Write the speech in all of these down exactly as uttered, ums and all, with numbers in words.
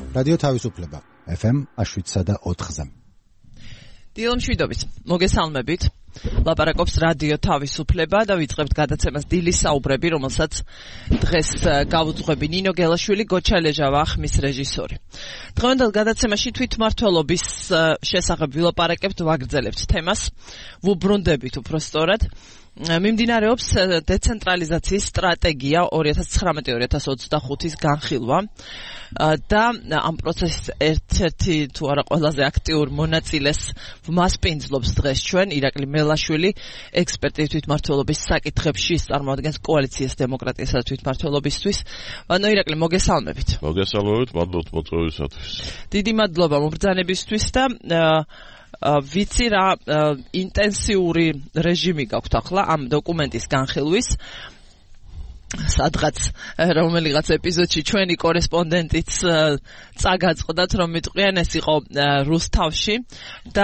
რადიო თავისუფლება ეფ ემ შვიდსა და ოთხზე. დილონ შვიდობით, მოგესალმებით. ლაპარაკობს რადიო თავისუფლება და ვიწყებთ გადაცემას დილის საუბრები, რომელსაც დღეს გავუძღვები ნინო გელაშვილი, გოჩა ლეჟავა, ხმის რეჟისორი. დღევანდელ გადაცემაში თვითმმართველობის შესახებ ვილაპარაკებთ, ვაგრძელებთ თემას, ვუბრუნდებით უფრო სწორად. მიმდინარეობს დეცენტრალიზაციის სტრატეგია ორი ათას ცხრამეტი ორი ათას ოცდახუთის განხილვა და ამ პროცესის ერთ-ერთი თუ არა ყველაზე აქტიურ მონაწილეს მასპინძლობს დღეს ჩვენ ირაკლი მელაშვილი, ექსპერტი თვითმმართველობის საკითხებში, წარმოადგენს კოალიციას დემოკრატიასა და თვითმმართველობისთვის. ანუ ირაკლი, მოგესალმებით. მოგესალმებით, მადლობთ მოწვევისათვის. დიდი მადლობა მობრძანებისთვის და ვიცი რა ინტენსიური რეჟიმი გაქვთ ახლა ამ დოკუმენტის განხილვის. სადღაც რომელიღაც ეპიზოდში ჩვენი კორესპონდენტიც წაგაწყდათ, რომ მიტყვიან ეს იყო რუსთავში და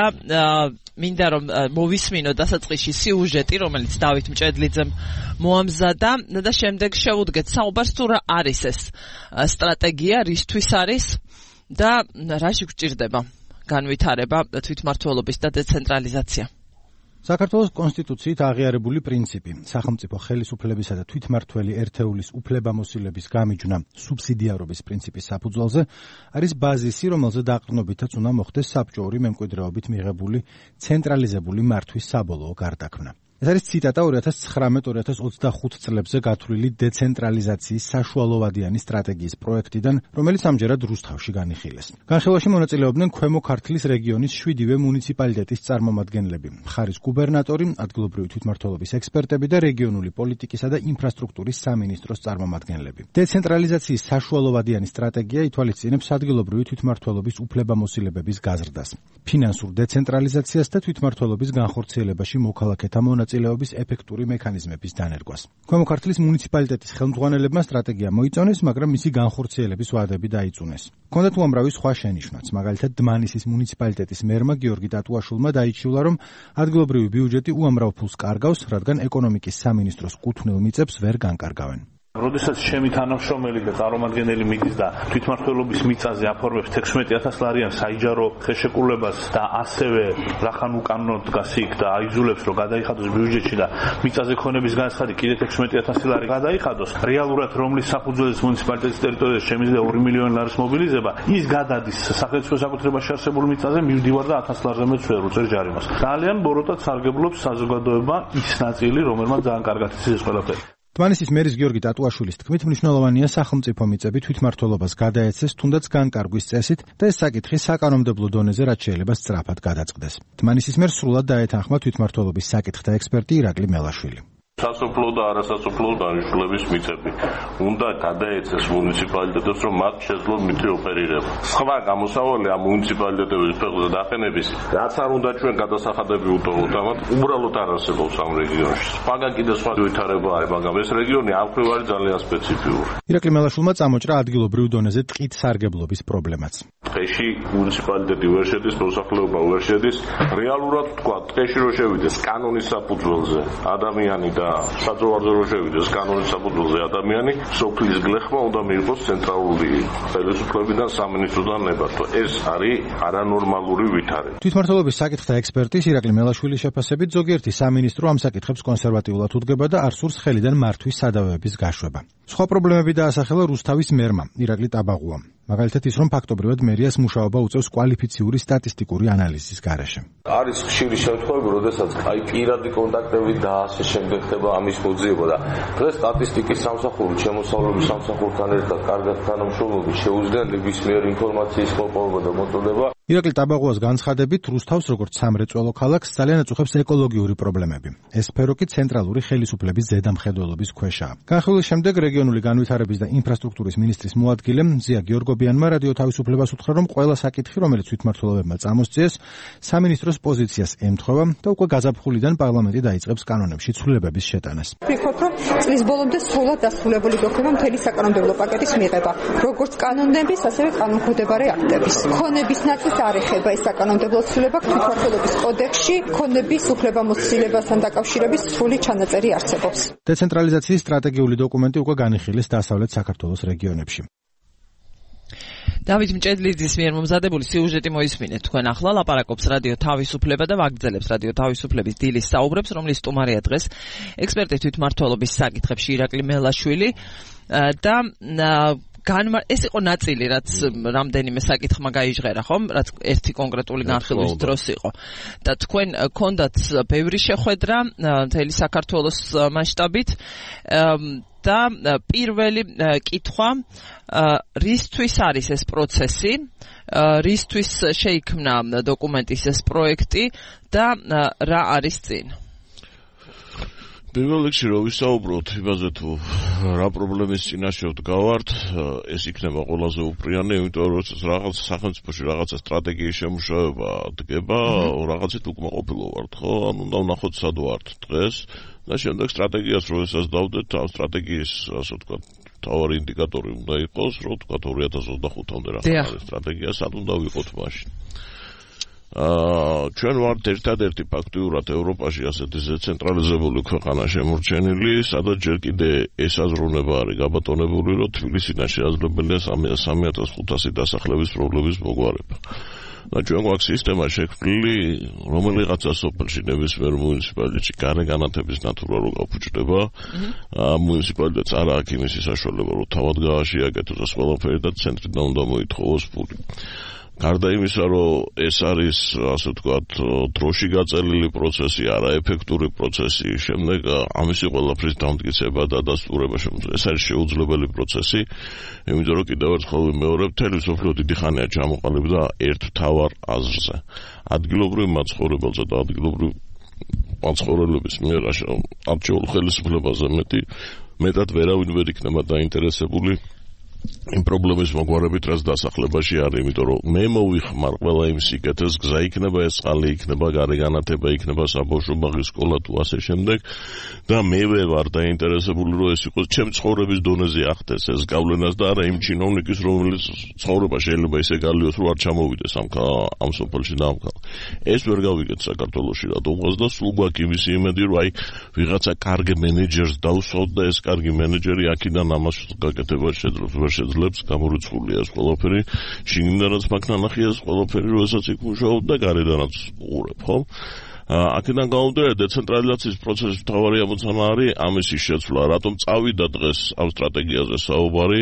მინდა რომ მოვისმინო დასაწყისში სიუჟეტი, რომელიც დავით მჭედლიძემ მოამზადა და შემდეგ შევუდგეთ საუბარს თუ რა არის ეს სტრატეგია, რისთვის არის და რაში გვჭირდება განვითარება თვითმმართველობის და დეცენტრალიზაცია. საქართველოს კონსტიტუციით აღიარებული პრინციპი, სახელმწიფო ხელისუფლებისა და თვითმმართველი ერთეულის უფლებამოსილების გამიჯვნა სუბსიდიარობის პრინციპის საფუძველზე არის ბაზისი, რომელზე დაყრდნობითაც უნდა მოხდეს საბჭოური მემკვიდრეობით მიღებული ცენტრალიზებული მართვის საბოლოო გარდაქმნა. ეს არის ციტატა ორი ათას ცხრამეტი ორი ათას ოცდახუთ წლებზე გათვლილი დეცენტრალიზაციის საშუალოვადიანი სტრატეგიის პროექტიდან, რომელიც ამჯერად რუსთავში განიხილეს. განხილვაში მონაწილეობდნენ ქვემო ქართლის რეგიონის შვიდივე მუნიციპალიტეტის წარმომადგენლები, მხარის გუბერნატორი, ადგილობრივი თვითმმართველობის ექსპერტები და რეგიონული პოლიტიკისა და ინფრასტრუქტურის სამინისტროს წარმომადგენლები. დეცენტრალიზაციის საშუალოვადიანი სტრატეგია ითვალისწინებს ადგილობრივი თვითმმართველობის უფლებამოსილებების გაზრდას, ფინანსურ დეცენტრალიზაციას და თვითმმართველობის განხორციელებაში მოქალაქეთა მონაწილეობის ეფექტური მექანიზმების დანერგვას. ქვემო ქართლის მუნიციპალიტეტის ხელმძღვანელებმა სტრატეგია მოიწონეს, მაგრამ მისი განხორციელების ვადები დაიწუნეს. ჰქონდათ უამრავი სხვა შენიშვნაც, მაგალითად დმანისის მუნიციპალიტეტის მერმა გიორგი ტატუაშვილმა დაიჩივლა, რომ ადგილობრივი ბიუჯეტი უამრავ ფულს კარგავს, რადგან ეკონომიკის სამინისტროს კუთვნილ მიწებს ვერ განკარგავენ. როდესაც ჩემი თანამშრომელი და წარმომადგენელი მიდის და თვითმმართველობის მიწაზე აფორმებს თექვსმეტი ათას ლარიან საიჯარო ხელშეკრულებას და ასევე რახან უკანონოდ დგას იქ და აიძულებს, რომ გადაიხადოს ბიუჯეტში და მიწაზე ქონების განცხადი კიდე თექვსმეტი ათასი ლარი გადაიხადოს, რეალურად რომლის საფუძველზე მუნიციპალიტეტის ტერიტორიაზე შემიძლია ორი მილიონი ლარის მობილიზება, ის გადადის სახელმწიფო საკუთრებაში არსებულ მიწაზე, მივდივარ და ათას ლარზე მეც ვერ უწერ ჯარიმას. ძალიან ბოროტად სარგებლობს საზოგადოება ის ნაწილი, რომელმაც ძალიან კარგად იცის ყველაფერი. დმანისის მერის გიორგი ტატუაშვილის თქმით, მნიშვნელოვანია სახელმწიფო მიწები თვითმმართველობას გადაეცეს თუნდაც განკარგვის წესით და ეს საკითხი საკანონმდებლო დონეზე რაც შეიძლება სწრაფად გადაწყდეს. დმანისის მერს სრულად დაეთანხმა თვითმმართველობის საკითხთა ექსპერტი ირაკლი მელაშვილი. სასოფლო და არასასოფლო დანიშნულების მიწები უნდა გადაეცეს მუნიციპალიტეტებს, რომ მათ შეძლოს მიწი ოპერირება. სხვა გამოსავალი ამ მუნიციპალიტეტების ფეხზე დაყენების, რაც არ უნდა ჩვენ გადასახადები უტოვოთ, ამათ უბრალოდ არ არსებობს ამ რეგიონში. მაგან კიდე სხვა ვითარება არის, მაგრამ ეს რეგიონი ამ მხრივ არის ძალიან სპეციფიური. ირაკლი მელაშვილმა წამოჭრა ადგილობრივ დონეზე ტყით სარგებლობის პრობლემაც. ტყეში მუნიციპალიტეტი ვერ შედის, მოსახლეობა ვერ შედის, რეალურად თქვა, ტყეში რო შევიდეს კანონის საფუძველზე ადამიანი და საძოვარზე რო შევიდეს კანონის საფუძველზე ადამიანი, სოფლის გლეხმა უნდა მიიღოს ცენტრალური ხელისუფლებიდან, სამინისტროდან ნებართვა. ეს არის არანორმალური ვითარება. თვითმმართველობის საკითხთა ექსპერტის ირაკლი მელაშვილის შეფასებით, ზოგიერთი სამინისტრო ამ საკითხებს კონსერვატიულად უდგება და არ სურს ხელიდან მართვის სადავეების გაშვება. სხვა პრობლემები დაასახელა რუსთავის მერმა, ირაკლი ტაბაღუამ. მაგალითად ის, რომ ფაქტობრივად მერიას მუშაობა უწევს კვალიფიციური სტატისტიკური ანალიზის გარეშე. არის ხშირი შემთხვევები, როდესაც აი პირადი კონტაქტები და ასე შემდეგ ხდება ამის მოძიება და დღეს სტატისტიკის სამსახური შემოსავლების სამსახურთან ერთად კარგად თანამშრომლობით შეუძლია ნებისმიერ ინფორმაციის მოპოვება და მოწოდება. ირაკლი ტაბაღუას განცხადებით, რუსთავს როგორც სამრეწველო ქალაქს ძალიან აწუხებს ეკოლოგიური პრობლემები. ეს სფერო კი ცენტრალური ხელისუფლების ზედამხედველობის ქვეშაა. განხილვის შემდეგ რეგიონული განვითარების და ინფრასტრუქტურის მინისტრის მოადგილე მზია გიორგობიანმა რადიო თავისუფლებას უთხრა, რომ ყველა საკითხი, რომელიც თვითმმართველობებმა წამოსწიეს, სამინისტროს პოზიციას ემთხვევა და უკვე გაზაფხულიდან პარლამენტი დაიწყებს კანონებში ცვლილებების შეტანას. ვფიქრობ, რომ წლის ბოლომდე სრულად დასრულებული გოხდება მთელი საკანონმდებლო პაკეტის მიღება, როგორც კანონების, ასევე კანონქვემდებარე აქტების. ქონების ნაწილს არ ეხება ეს საკანონმდებლო ცვლილება, თვითმმართველობის კოდექსში ქონების უფლებამოსილებასთან დაკავშირების სრული ჩანაწერი არსებობს. დეცენტრალიზაციის სტრატეგიული დოკუმენტი უკვე განიხილეს დასავლეთ საქართველოს რეგიონებში. დავით მჭედლიძის მიერ მომზადებული სიუჟეტი მოისმინეთ თქვენ ახლა ლაპარაკობს რადიო თავისუფლება და ვაგრძელებს რადიო თავისუფლების დილის საუბრებს, რომლის სტუმარია დღეს ექსპერტი თვითმმართველობის საკითხებში ირაკლი მელაშვილი და განმა ეს იყო ნაწილი, რაც რამდენიმე საკითხმა გაიჟღერა, ხომ? რაც ერთი კონკრეტული განხილვის დროს იყო. და თქვენ გქონდათ ბევრი შეხვედრა მთელი საქართველოს მასშტაბით და პირველი კითხვა, რისთვის არის ეს პროცესი, რისთვის შეიქმნა დოკუმენტის ეს პროექტი და რა არის წინ? პირველ რიგში რომ ვისაუბროთ იმაზე თუ რა პრობლემის წინაშე ვდგავართ, ეს იქნება ყველაზე უპრიანი, იმიტომ რომ რაღაც სახელმწიფოში რაღაცა სტრატეგიის შემუშავება დგება, რაღაცით უკმაყოფილო ვართ, ხო? ანუ უნდა ვნახოთ სად ვართ დღეს და შემდეგ სტრატეგიას რო ესაც დავდეთ, ამ სტრატეგიის, ასე ვთქვათ, თავარი ინდიკატორი უნდა იყოს, რომ ვთქვათ ორი ათას ოცდახუთამდე რა არის სტრატეგია, სად უნდა ვიყოთ მაშინ. ჩვენ ვართ ერთადერთი ფაქტიურად ევროპაში ასეთი დეცენტრალიზებული ქვეყანა შემორჩენილი, სადაც ჯერ კიდე ეს აზროვნება არის გაბატონებული, რომ თბილისიდან შესაძლებელია სამი ათას ხუთასი დასახლების პრობლემის მოგვარება. და ჩვენ გვაქვს სისტემა შექმნილი, რომელიღაცა სოფელში ნებისმიერ მუნიციპალიტეტში გარე განათების ნათურა რო გაფუჭდება, მუნიციპალიტეტს არ აქვს იმისი საშუალება, რომ თავად გააშიაკეთოს ყველაფერი და ცენტრიდან უნდა მოითხოვოს ფული. გარდა იმისა, რომ ეს არის, ასე ვთქვათ, დროში გაწელილი პროცესი, არაეფექტური პროცესი, შემდეგ ამისი ყველაფრის დამტკიცება და დასტურება შემიძლია. ეს არის შეუძლებელი პროცესი, იმიტომ რომ კიდევ ერთხელ ვიმეორებ, მთელი მსოფლიო დიდი ხანია ჩამოყალიბდა ერთ მთავარ აზრზე. ადგილობრივ მაცხოვრებელზე და ადგილობრივ მაცხოვრებლების მიერ არჩეულ ხელისუფლებაზე მეტი მეტად ვერავინ ვერ იქნება დაინტერესებული იმ პრობლემის მოგვარებით, რაც დასახლებაში არის, იმიტომ რომ მე მოვიხმარ ყველა იმ სიკეთეს, გზა იქნება, ეს წყალი იქნება, გარე განათება იქნება, საბავშვო ბაღი, სკოლა თუ ასე შემდეგ და მე ვარ დაინტერესებული, რომ ეს იყოს ჩემ ცხოვრების დონეზე ახდეს ეს გავლენას და არა იმ ჩინოვნიკის, რომელიც ცხოვრება შეიძლება ისე გალიოს, რომ არ ჩამოვიდეს ამ ამ სოფელში და ამ ქალაქში. ეს ვერ გავიგეთ საქართველოში რატომღაც და სულ გვაქვს იმისი იმედი, რომ აი ვიღაცა კარგი მენეჯერს დავსვათ და ეს კარგი მენეჯერი აქედან ამას გაკეთებას შეძლებს. შეძლებს გამორიცხულია ეს ყველაფერი, შიგნიდანაც მაგნანახია ეს ყველაფერი, როდესაც იქ მუშაობ და გარედანაც უყურებ, ხო? აქედან გამომდინარე, დეცენტრალიზაციის პროცესის მთავარი ამოცანა არის ამისი შეცვლა, რატომ წავიდა დღეს ამ სტრატეგიაზე საუბარი.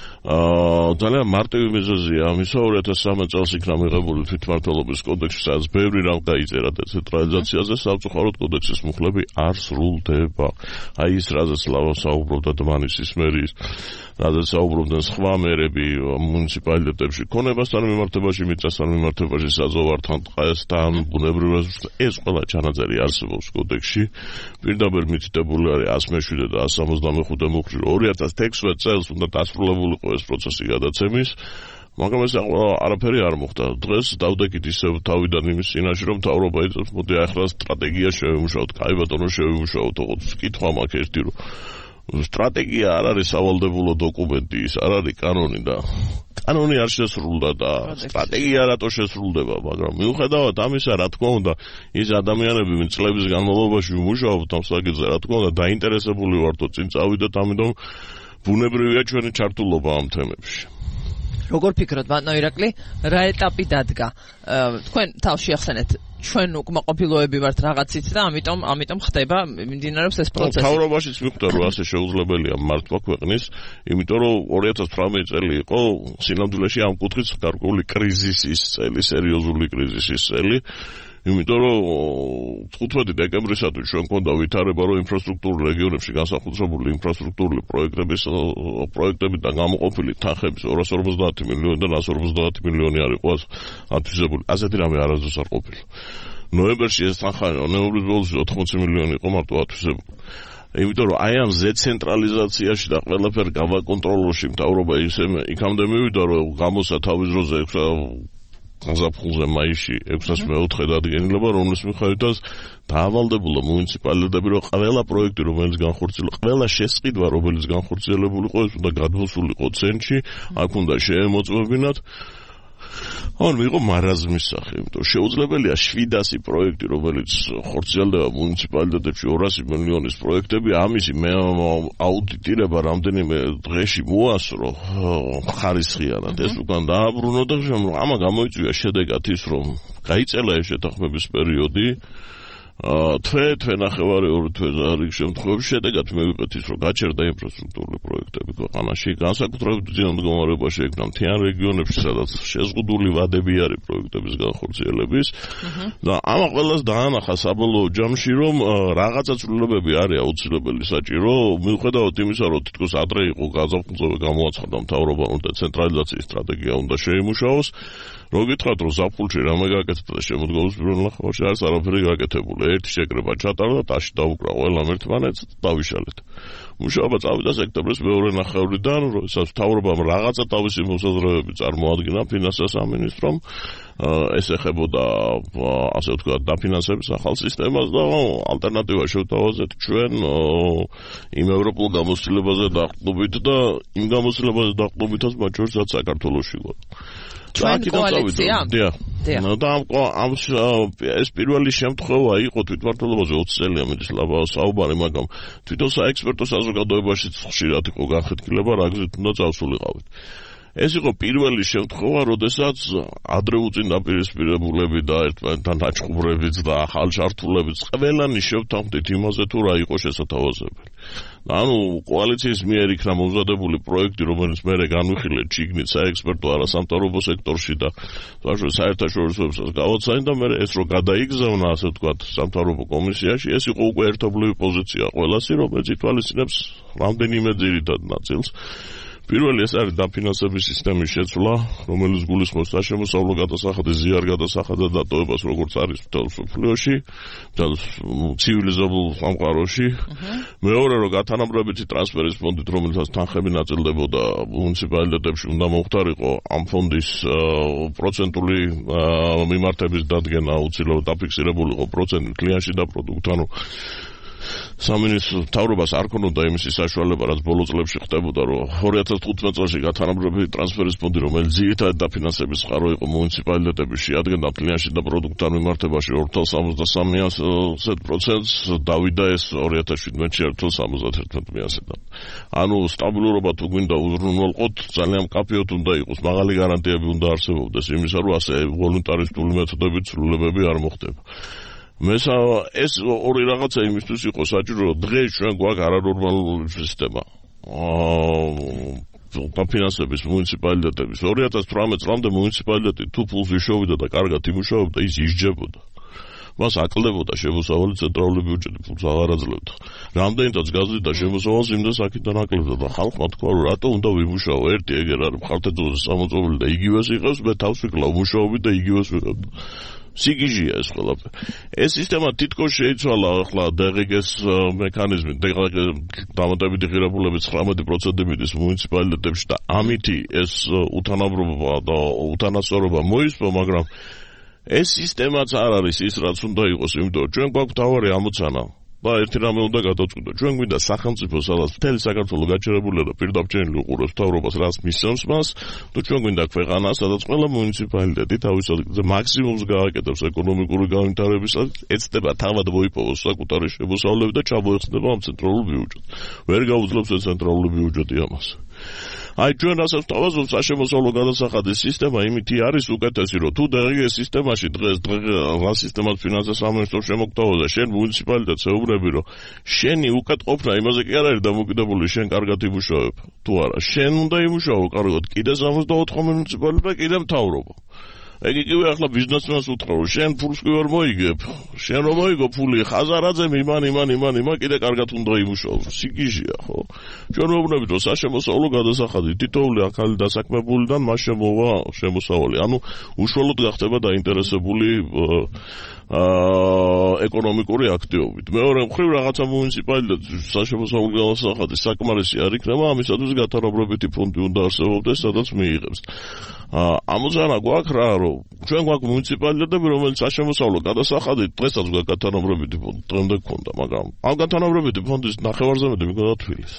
აა ძალიან მარტივი მიზეზია ამისა, ორი ათას სამი წელს იქნა მიღებული თვითმმართველობის კოდექსი, სადაც ბევრი რამ გაიწერა დეცენტრალიზაციაზე, სამწუხაროდ კოდექსის მუხლები არ სრულდება. აი ის, რაზეც საუბრობდა დმანისის მერის, რაზეც საუბრობდნენ სხვა მერები მუნიციპალიტეტებში, ქონებასთან მიმართებაში, მიწასთან მიმართებაში, საზღვართან, ტყესთან, ბუნებრივ რესურსთან, ეს ყველა ჩანაწერი არსებობს კოდექსში. პირდაპირ მითითებული არის ას მეშვიდე და ას სამოცდამეხუთე მუხლი, ორი ათას თექვსმეტ წელს უნდა დასრულებულიყო ეს პროცესი გადაცემის, მაგრამ ეს არაფერი არ მოხდა. დღეს დავდექით ისევ თავიდან იმის წინაშე, რომ მთავრობა იწევს, მოდი ახლა სტრატეგია შევიმუშაოთ, კაი ბატონო შევიმუშაოთ, ოღონდ კითხვა მაქვს ერთი, რომ სტრატეგია არ არის სავალდებულო დოკუმენტი, ის არ არის კანონი და კანონი არ შესრულდა და სტრატეგია რატო შესრულდება, მაგრამ მიუხედავად ამისა, რა თქმა უნდა, ის ადამიანები, ვინც წლების განმავლობაში მუშაობთ ამ საკითხზე, რა თქმა უნდა, დაინტერესებული ვართ, წინ წავიდეთ, ამიტომ ბუნებრივია ჩვენი ჩართულობა ამ თემებში. როგორ ფიქრობთ, ბატონო ირაკლი, რა ეტაპი დადგა? თქვენ თავში ახსენეთ, ჩვენ უკმაყოფილოები ვართ რაღაცით და ამიტომ ამიტომ ხდება მიმდინარეობს ეს პროცესი. მთავრობაშიც მიხვდა, რომ ასე შეუძლებელია მართვა ქვეყნის, იმიტომ რომ ორი ათას თვრამეტი წელი იყო სინამდვილეში ამ კუთხის გარკვეული კრიზისის წელი, სერიოზული კრიზისის წელი. იმიტომ რომ თხუთმეტი დეკემბრისათვის ჩვენ გვქონდა ვითარება, რომ ინფრასტრუქტურულ რეგიონებში განსახორციელებული ინფრასტრუქტურული პროექტების პროექტებიდან გამოყოფილი თანხების ორას ორმოცდაათი მილიონიდან ას ორმოცდაათი მილიონი არ იყო ათვისებული. ასეთი რამე არასდროს არ ყოფილა. ნოემბერში ეს თანხა ნოემბრის ბოლოსში ოთხმოცი მილიონი იყო მარტო ათვისებული. იმიტომ რომ აი ამ დეცენტრალიზაციაში და ყველაფერ გავაკონტროლოში მთავრობა ისე იქამდე მივიდა, რომ გამოსა თავის დროზე გაზაფხულზე მაისში ექვსას მეოთხე დადგენილება, რომლის მიხედვითაც დაავალდებულა მუნიციპალიტეტები, რომ ყველა პროექტი, რომელიც განხორციელდა, ყველა შესყიდვა, რომელიც განხორციელებულიყო, ეს უნდა გადმოსულიყო ცენტრში, აქ უნდა შეემოწმებინათ. ან მიიღო მარაზმის სახე, იმიტომ შეუძლებელია შვიდასი პროექტი, რომელიც ხორციელდება მუნიციპალიტეტებში ორასი მილიონის პროექტები, ამისი მე აუდიტირება რამდენიმე დღეში მოასრო ხარისხიანად, ეს უკან დააბრუნო და ამა გამოიწვია შედეგად ის, რომ გაიწელა ეს შეთანხმების პერიოდი, თვე, თვე ნახევარი, ორი თვე რიგ შემთხვევებში შედეგად მივიღეთ ის, რომ გაჩერდა ინფრასტრუქტურული პროექტები ქვეყანაში, განსაკუთრებით ძლიერ მდგომარეობაში იქნა მთიან რეგიონებში, სადაც შეზღუდული ვადები არის პროექტების განხორციელების და ამა ყველას დაანახა საბოლოო ჯამში, რომ რაღაცა ცვლილებები არის აუცილებელი საჭირო, მიუხედავად იმისა, რომ თითქოს ადრე იყო გაზაფხულზე გამოაცხადა მთავრობამ და ცენტრალიზაციის სტრატეგია უნდა შეიმუშაოს, რო გითხრათ, რომ ზაფხულში რამე გაკეთდა და შემოდგომის პირველ ნახევარში არის არაფერი გაკეთებული. ერთი შეკრება ჩატარდა, ტაში დაუკრა ყველამ ერთმანეთს და დავიშალეთ. მუშაობა წავიდა სექტემბრის მეორე ნახევრიდან, როდესაც მთავრობამ რაღაცა თავისი მოსაზრებები წარმოადგინა ფინანსთა სამინისტრომ, ეს ეხებოდა ასე ვთქვათ დაფინანსების ახალ სისტემას და ალტერნატივა შევთავაზეთ ჩვენ იმ ევროპულ გამოცდილებაზე დაყრდნობით და იმ გამოცდილებაზე დაყრდნობითაც მათ შორისაც საქართველოში ვარ. ჩვენ კოალიცია? დიახ. და ამ ეს პირველი შემთხვევა იყო თვითმმართველობაზე ოცი წელია მიდის საუბარი, მაგრამ თვითონ საექსპერტო საზოგადოებაშიც ხშირად იყო განხეთქილება, რა გზით უნდა წავსულიყავით. ეს იყო პირველი შემთხვევა, როდესაც ადრე უწინდაპირისპირებულები და ერთმანეთთან დაჭყუბრებიც და ახალ ჩართულებიც ყველანი შევთანხმდით იმაზე, თუ რა იყო შესათავაზებელი. ანუ კოალიციის მიერ იქნა მომზადებული პროექტი, რომელიც მერე განვიხილეთ შიგნით საექსპერტო არასამთავრობო სექტორში და საერთაშორისოებსაც გავაცანი და მერე ეს რო გადაიგზავნა, ასე ვთქვათ, სამთავრობო კომისიაში, ეს იყო უკვე ერთობლივი პოზიცია ყველასი, რომელიც ითვალისწინებს რამდენიმე ძირითად ნაწილს. პირველი ეს არის დაფინანსების სისტემის შეცვლა, რომელიც გულისხმობს საშემოსავლო გადასახადის ზიარ გადასახადად დატოვებას, როგორც არის მთელ მსოფლიოში და ცივილიზებულ სამყაროში. მეორე, რომ გათანაბრებითი ტრანსფერის ფონდით, რომელსაც თანხები ნაწილდებოდა მუნიციპალიტეტებში, უნდა მოხდარიყო ამ ფონდის პროცენტული მიმართების დადგენა, აუცილებლად დაფიქსირებულიყო პროცენტი კლიანში და პროდუქტ, ანუ სამინისტრო მთავრობას არ ქონოდა იმისი საშუალება, რაც ბოლო წლებში ხდებოდა, რომ ორი ათას თხუთმეტ წელს გათანაბრებითი ტრანსფერის ფონდი, რომელიც ძირითადად დაფინანსების წყარო იყო მუნიციპალიტეტებში, შეადგენდა კლიანში და პროდუქტთან მიმართებაში ორი ათას სამოცდასამი პროცენტს, დავიდა ეს ორი ათას შვიდმეტში ერთი ათას სამოცდაერთი. ანუ სტაბილურობა თუ გვინდა უზრუნველყოთ, ძალიან მკაფიოდ უნდა იყოს, მაღალი გარანტიები უნდა არსებობდეს იმისა, რომ ასე ვოლუნტარისტული მეთოდებით ცვლილებები არ მოხდება. მესა ეს ორი რაღაცა იმისთვის იყო საჭირო, დღეს ჩვენ გვაქვს არანორმალური სისტემა. დაფინანსების მუნიციპალიტეტების ორი ათას თვრამეტ წლამდე მუნიციპალიტეტი თუ ფულს იშოვიდა და კარგად იმუშავებდა, ის ისჯებოდა. მას აკლდებოდა შემოსავალი ცენტრალური ბიუჯეტი, ფულს აღარ აძლევდა. რამდენადაც გაზრდიდა შემოსავალს, იმდენს აქედან აკლებდა და ხალხმა თქვა, რომ რატო უნდა ვიმუშაო, ერთი ეგერ არის მხარდაჭერაზე სამოწმობილი და იგივეს იყავს, მე თავს ვიკლავ მუშაობით და იგივეს ვიღებ. სიგიჟეა ეს ყველაფერი. ეს სისტემა თითქოს შეიცვალა ახლა დე ღი გეს მექანიზმი, დამატებითი ღირებულების ცხრამეტი პროცენტი მიდის მუნიციპალიტეტებში და ამითი ეს უთანაბრობა და უთანასწორობა მოისვა, მაგრამ ეს სისტემაც არ არის ის, რაც უნდა იყოს, იმიტომ ჩვენ გვაქვს თავარი ამოცანა. და ერთი რამე უნდა გადავწყვიტო. ჩვენ გვინდა სახელმწიფო, სადაც მთელი საქართველო გაჩერებულია და პირდაპირ უყურებს მთავრობას, რაც მისცემს მას, თუ ჩვენ გვინდა ქვეყანა, სადაც ყველა მუნიციპალიტეტი თავის ადგილზე მაქსიმუმს გააკეთებს ეკონომიკური განვითარებისას, ეცდება თავად მოიპოვოს საკუთარი შემოსავლები და ჩამოეხსნება ამ ცენტრალურ ბიუჯეტს. ვერ გაუძლებს ეს ცენტრალური ბიუჯეტი ამას. აი ჩვენ რასაც თავაზობთ საშემოსავლო გადასახადის სისტემა იმითი არის უკეთესი, რომ თუ დღეს სისტემაში დღეს რა სისტემას ფინანსთა სამინისტრო შემოგთავაზა, შენ მუნიციპალიტეტს ეუბნები, რომ შენი უკეთყოფნა იმაზე კი არ არის დამოკიდებული, შენ კარგად იმუშავებ თუ არა. შენ უნდა იმუშაო კარგად, კიდე სამოცდაოთხი მუნიციპალიტეტი და კიდე მთავრობა. ეგ იგივე ახლა ბიზნესმენს უთხრა, რომ შენ ფულს კი ვერ მოიგებ, შენ რომ მოიგო ფული ხაზარაძე იმან იმან იმან იმან კიდე კარგად უნდა იმუშაო. სიგიჟეა, ხო? ჩვენ ვეუბნებით, რომ საშემოსავლო გადასახადი თითოეული ახალი დასაქმებულიდან მას შემოვა შემოსავალი. ანუ უშუალოდ გახდება დაინტერესებული ეკონომიკური აქტივობით. მეორე მხრივ რაღაცა მუნიციპალიტეტის საშემოსავლო გადასახადის საკმარისი არ იქნება, ამისათვის გათანაბრებითი ფონდი უნდა არსებობდეს, სადაც მიიღებს. ამოცანა გვაქვს რა, რომ ჩვენ გვაქვს მუნიციპალიტეტები, რომელიც საშემოსავლო გადასახადით დღესაც გვაქვს გათანაბრებითი ფონდი, დღემდე გქონდა, მაგრამ ამ გათანაბრებითი ფონდის ნახევარზე მეტი მიგონდა თბილისი.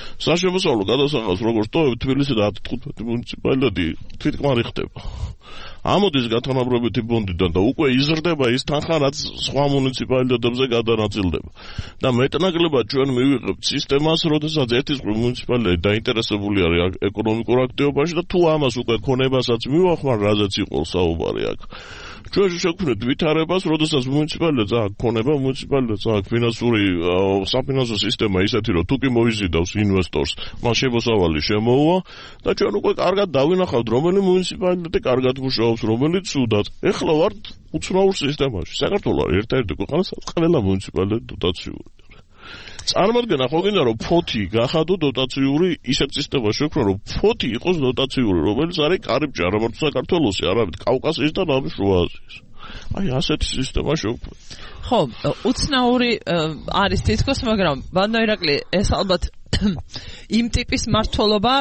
საშემოსავლო გადასახადს როგორც ტოვებ თბილისი და ათი თხუთმეტი მუნიციპალიტეტი თვითკმარი ხდება. ამოდის გათანაბრობითი ბონდიდან და უკვე იზრდება ის თანხა, რაც სხვა მუნიციპალიტეტებზე გადანაწილდება. და მეტნაკლებად ჩვენ მივიღებთ სისტემას, როდესაც ერთის მუნიციპალიტეტი დაინტერესებული არის ეკონომიკურ აქტივობაში და თუ ამას უკვე ქონებასაც მივახმარ, რაზეც იყო საუბარი აქ. ჩვენ შევქმნით ვითარებას, როდესაც მუნიციპალიტეტს აქვს ქონება, მუნიციპალიტეტს აქვს ფინანსური საფინანსო სისტემა ისეთი, რომ თუ კი მოიზიდავს ინვესტორს, მას შემოსავალი შემოუვა და ჩვენ უკვე კარგად დავინახავთ, რომელი მუნიციპალიტეტი კარგად მუშაობს, რომელიც ცუდად. ეხლა ვართ უცნაურ სისტემაში. საქართველოს ერთ-ერთი ქვეყანა, სადაც ყველა მუნიციპალიტეტი დოტაციური. წარმოადგენა ხო გინდა რომ ფოთი გახადო დოტაციური ისეთ სისტემას შექმნა რომ ფოთი იყოს დოტაციური რომელიც არის კარიბჭე არა მარტო საქართველოსი არამედ კავკასიის და ნავის შუა აზიის აი ასეთი სისტემა შექმნა ხო უცნაური არის თითქოს მაგრამ ბანდო ირაკლი ეს ალბათ იმ ტიპის მართლობა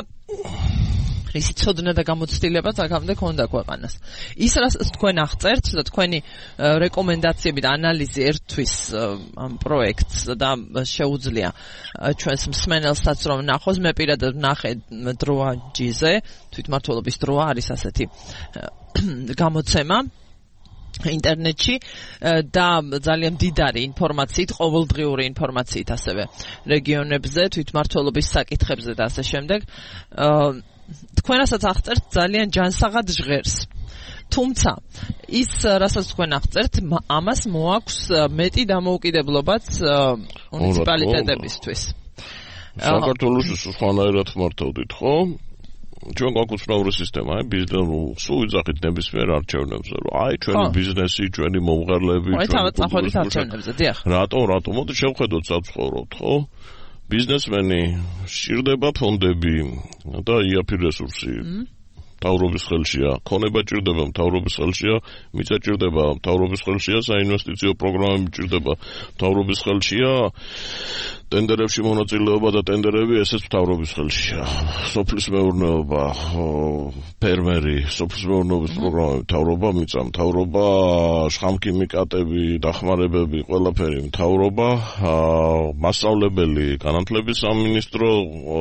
ისი ცოდნა და გამოცდილება აქამდე ქონდა ქვეყანას. ის რასაც თქვენ აღწერთ და თქვენი რეკომენდაციები და ანალიზი ერთვის ამ პროექტს და შეუძლია ჩვენს მსმენელსაც რომ ნახოს მე პირადად ნახე დროა ჯიზე თვითმმართველობის დროა არის ასეთი გამოცემა ინტერნეტში და ძალიან მდიდარი ინფორმაციით, ყოველდღიური ინფორმაციით ასევე რეგიონებზე, თვითმმართველობის საკითხებზე და ასე შემდეგ. თქვენასაც აღწერთ ძალიან ჯანსაღად ჟღერს. თუმცა ის რასაც თქვენ აღწერთ, ამას მოაქვს მეტი დამოუკიდებლობაც მუნიციპალიტეტებისთვის. საქართველოში სხვანაირად მართავდით, ხო? ჩვენ გვაქვს უცნაური სისტემა, აი ბიზნეს სულ ვიძახით ნებისმიერ არჩევნებზე, რომ აი ჩვენი ბიზნესი, ჩვენი მომღერლები, ჩვენი თავად წახვედით არჩევნებზე, დიახ. რატო, რატო? მოდი შევხედოთ საცხოვროთ, ხო? ბიზნესმენი სჭირდება ფონდები და იაფი რესურსი მთავრობის ხელშია, ქონება ჭირდება მთავრობის ხელშია, მიწა ჭირდება მთავრობის ხელშია, საინვესტიციო პროგრამები ჭირდება მთავრობის ხელშია, ტენდერებში მონაწილეობა და ტენდერები ესეც მთავრობის ხელშია. სოფლის მეურნეობა, ფერმერი, სოფლის მეურნეობის პროგრამები, მთავრობა, მიწა, მთავრობა, შხამქიმიკატები, დახმარებები, ყველაფერი მთავრობა, მასწავლებელი, განათლების სამინისტრო,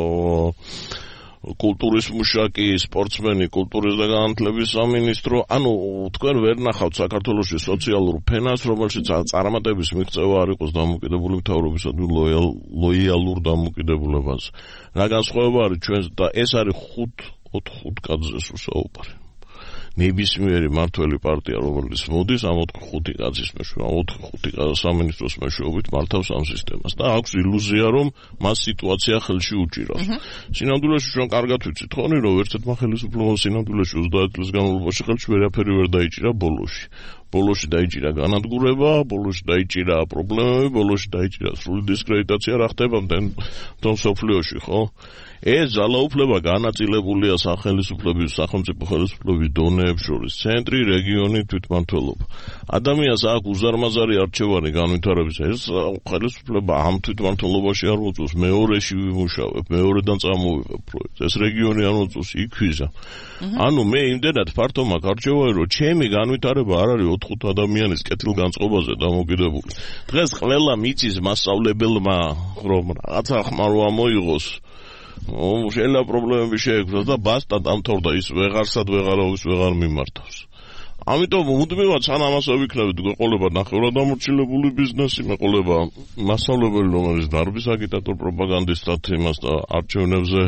კულტურის მუშაკი, სპორტსმენი, კულტურის და განათლების სამინისტრო, ანუ თქვენ ვერ ნახავთ საქართველოში სოციალურ ფენას, რომელშიც წარმატების მიღწევა არ იყოს დამოკიდებული მთავრობისადმი ლოიალურ დამოკიდებულებაზე. რა განსხვავება არის ჩვენს და ეს არის ხუთ ოთხ კაცზე საუბარი. ნებისმიერი მართველი პარტია, რომელიც მოდის, ამ ოთხ-ხუთი კაცის მეშვეობით, ოთხ-ხუთი სამინისტროს მეშვეობით მართავს ამ სისტემას და აქვს ილუზია, რომ მას სიტუაცია ხელში უჭირავს. სინამდვილეში ჩვენ კარგად ვიცით, ხო, რომ ერთ-ერთმა ხელისუფლებამ სინამდვილეში ოცდაათი წლის განმავლობაში ხელში ვერაფერი ვერ დაიჭირა ბოლოში. ბოლოში დაიჭირა განადგურება, ბოლოში დაიჭირა პრობლემები, ბოლოში დაიჭირა სრული დისკრედიტაცია, რა ხდება მთელ მსოფლიოში, ხო? ეს ძალაუფლება განაწილებულია სახელმწიფოების, სახელმწიფო ხელისუფლების დონეებს შორის, ცენტრი, რეგიონი, თვითმმართველობა. ადამიანს აქვს უზარმაზარი არჩევანი განვითარების. ეს ხელისუფლება ამ თვითმმართველობაში არ მოწევს, მეორეში ვიმუშავებ, მეორედან წამოვიღებ პროექტს. ეს რეგიონი არ მოწევს, იქ ვიზა. ანუ მე იმდენად ფართო მაქვს არჩევანი, რომ ჩემი განვითარება არ არის ოთხ-ხუთ ადამიანის კეთილგანწყობაზე დამოკიდებული. დღეს ყველა მიწის მასწავლებელმა რომ რაღაცა ხმარო მოიღოს შეიძლება პრობლემები შეექმნას და ბასტა დამთავრდა ის ვეღარსად ვეღარავის ვეღარ მიმართავს. ამიტომ მუდმივად სანამასო ვიქნებით გვეყოლება ნახევრადამორჩილებული ბიზნესი, მეყოლება მასწავლებელი, რომელიც დარბის აგიტატორ პროპაგანდისტად იმას და არჩევნებზე,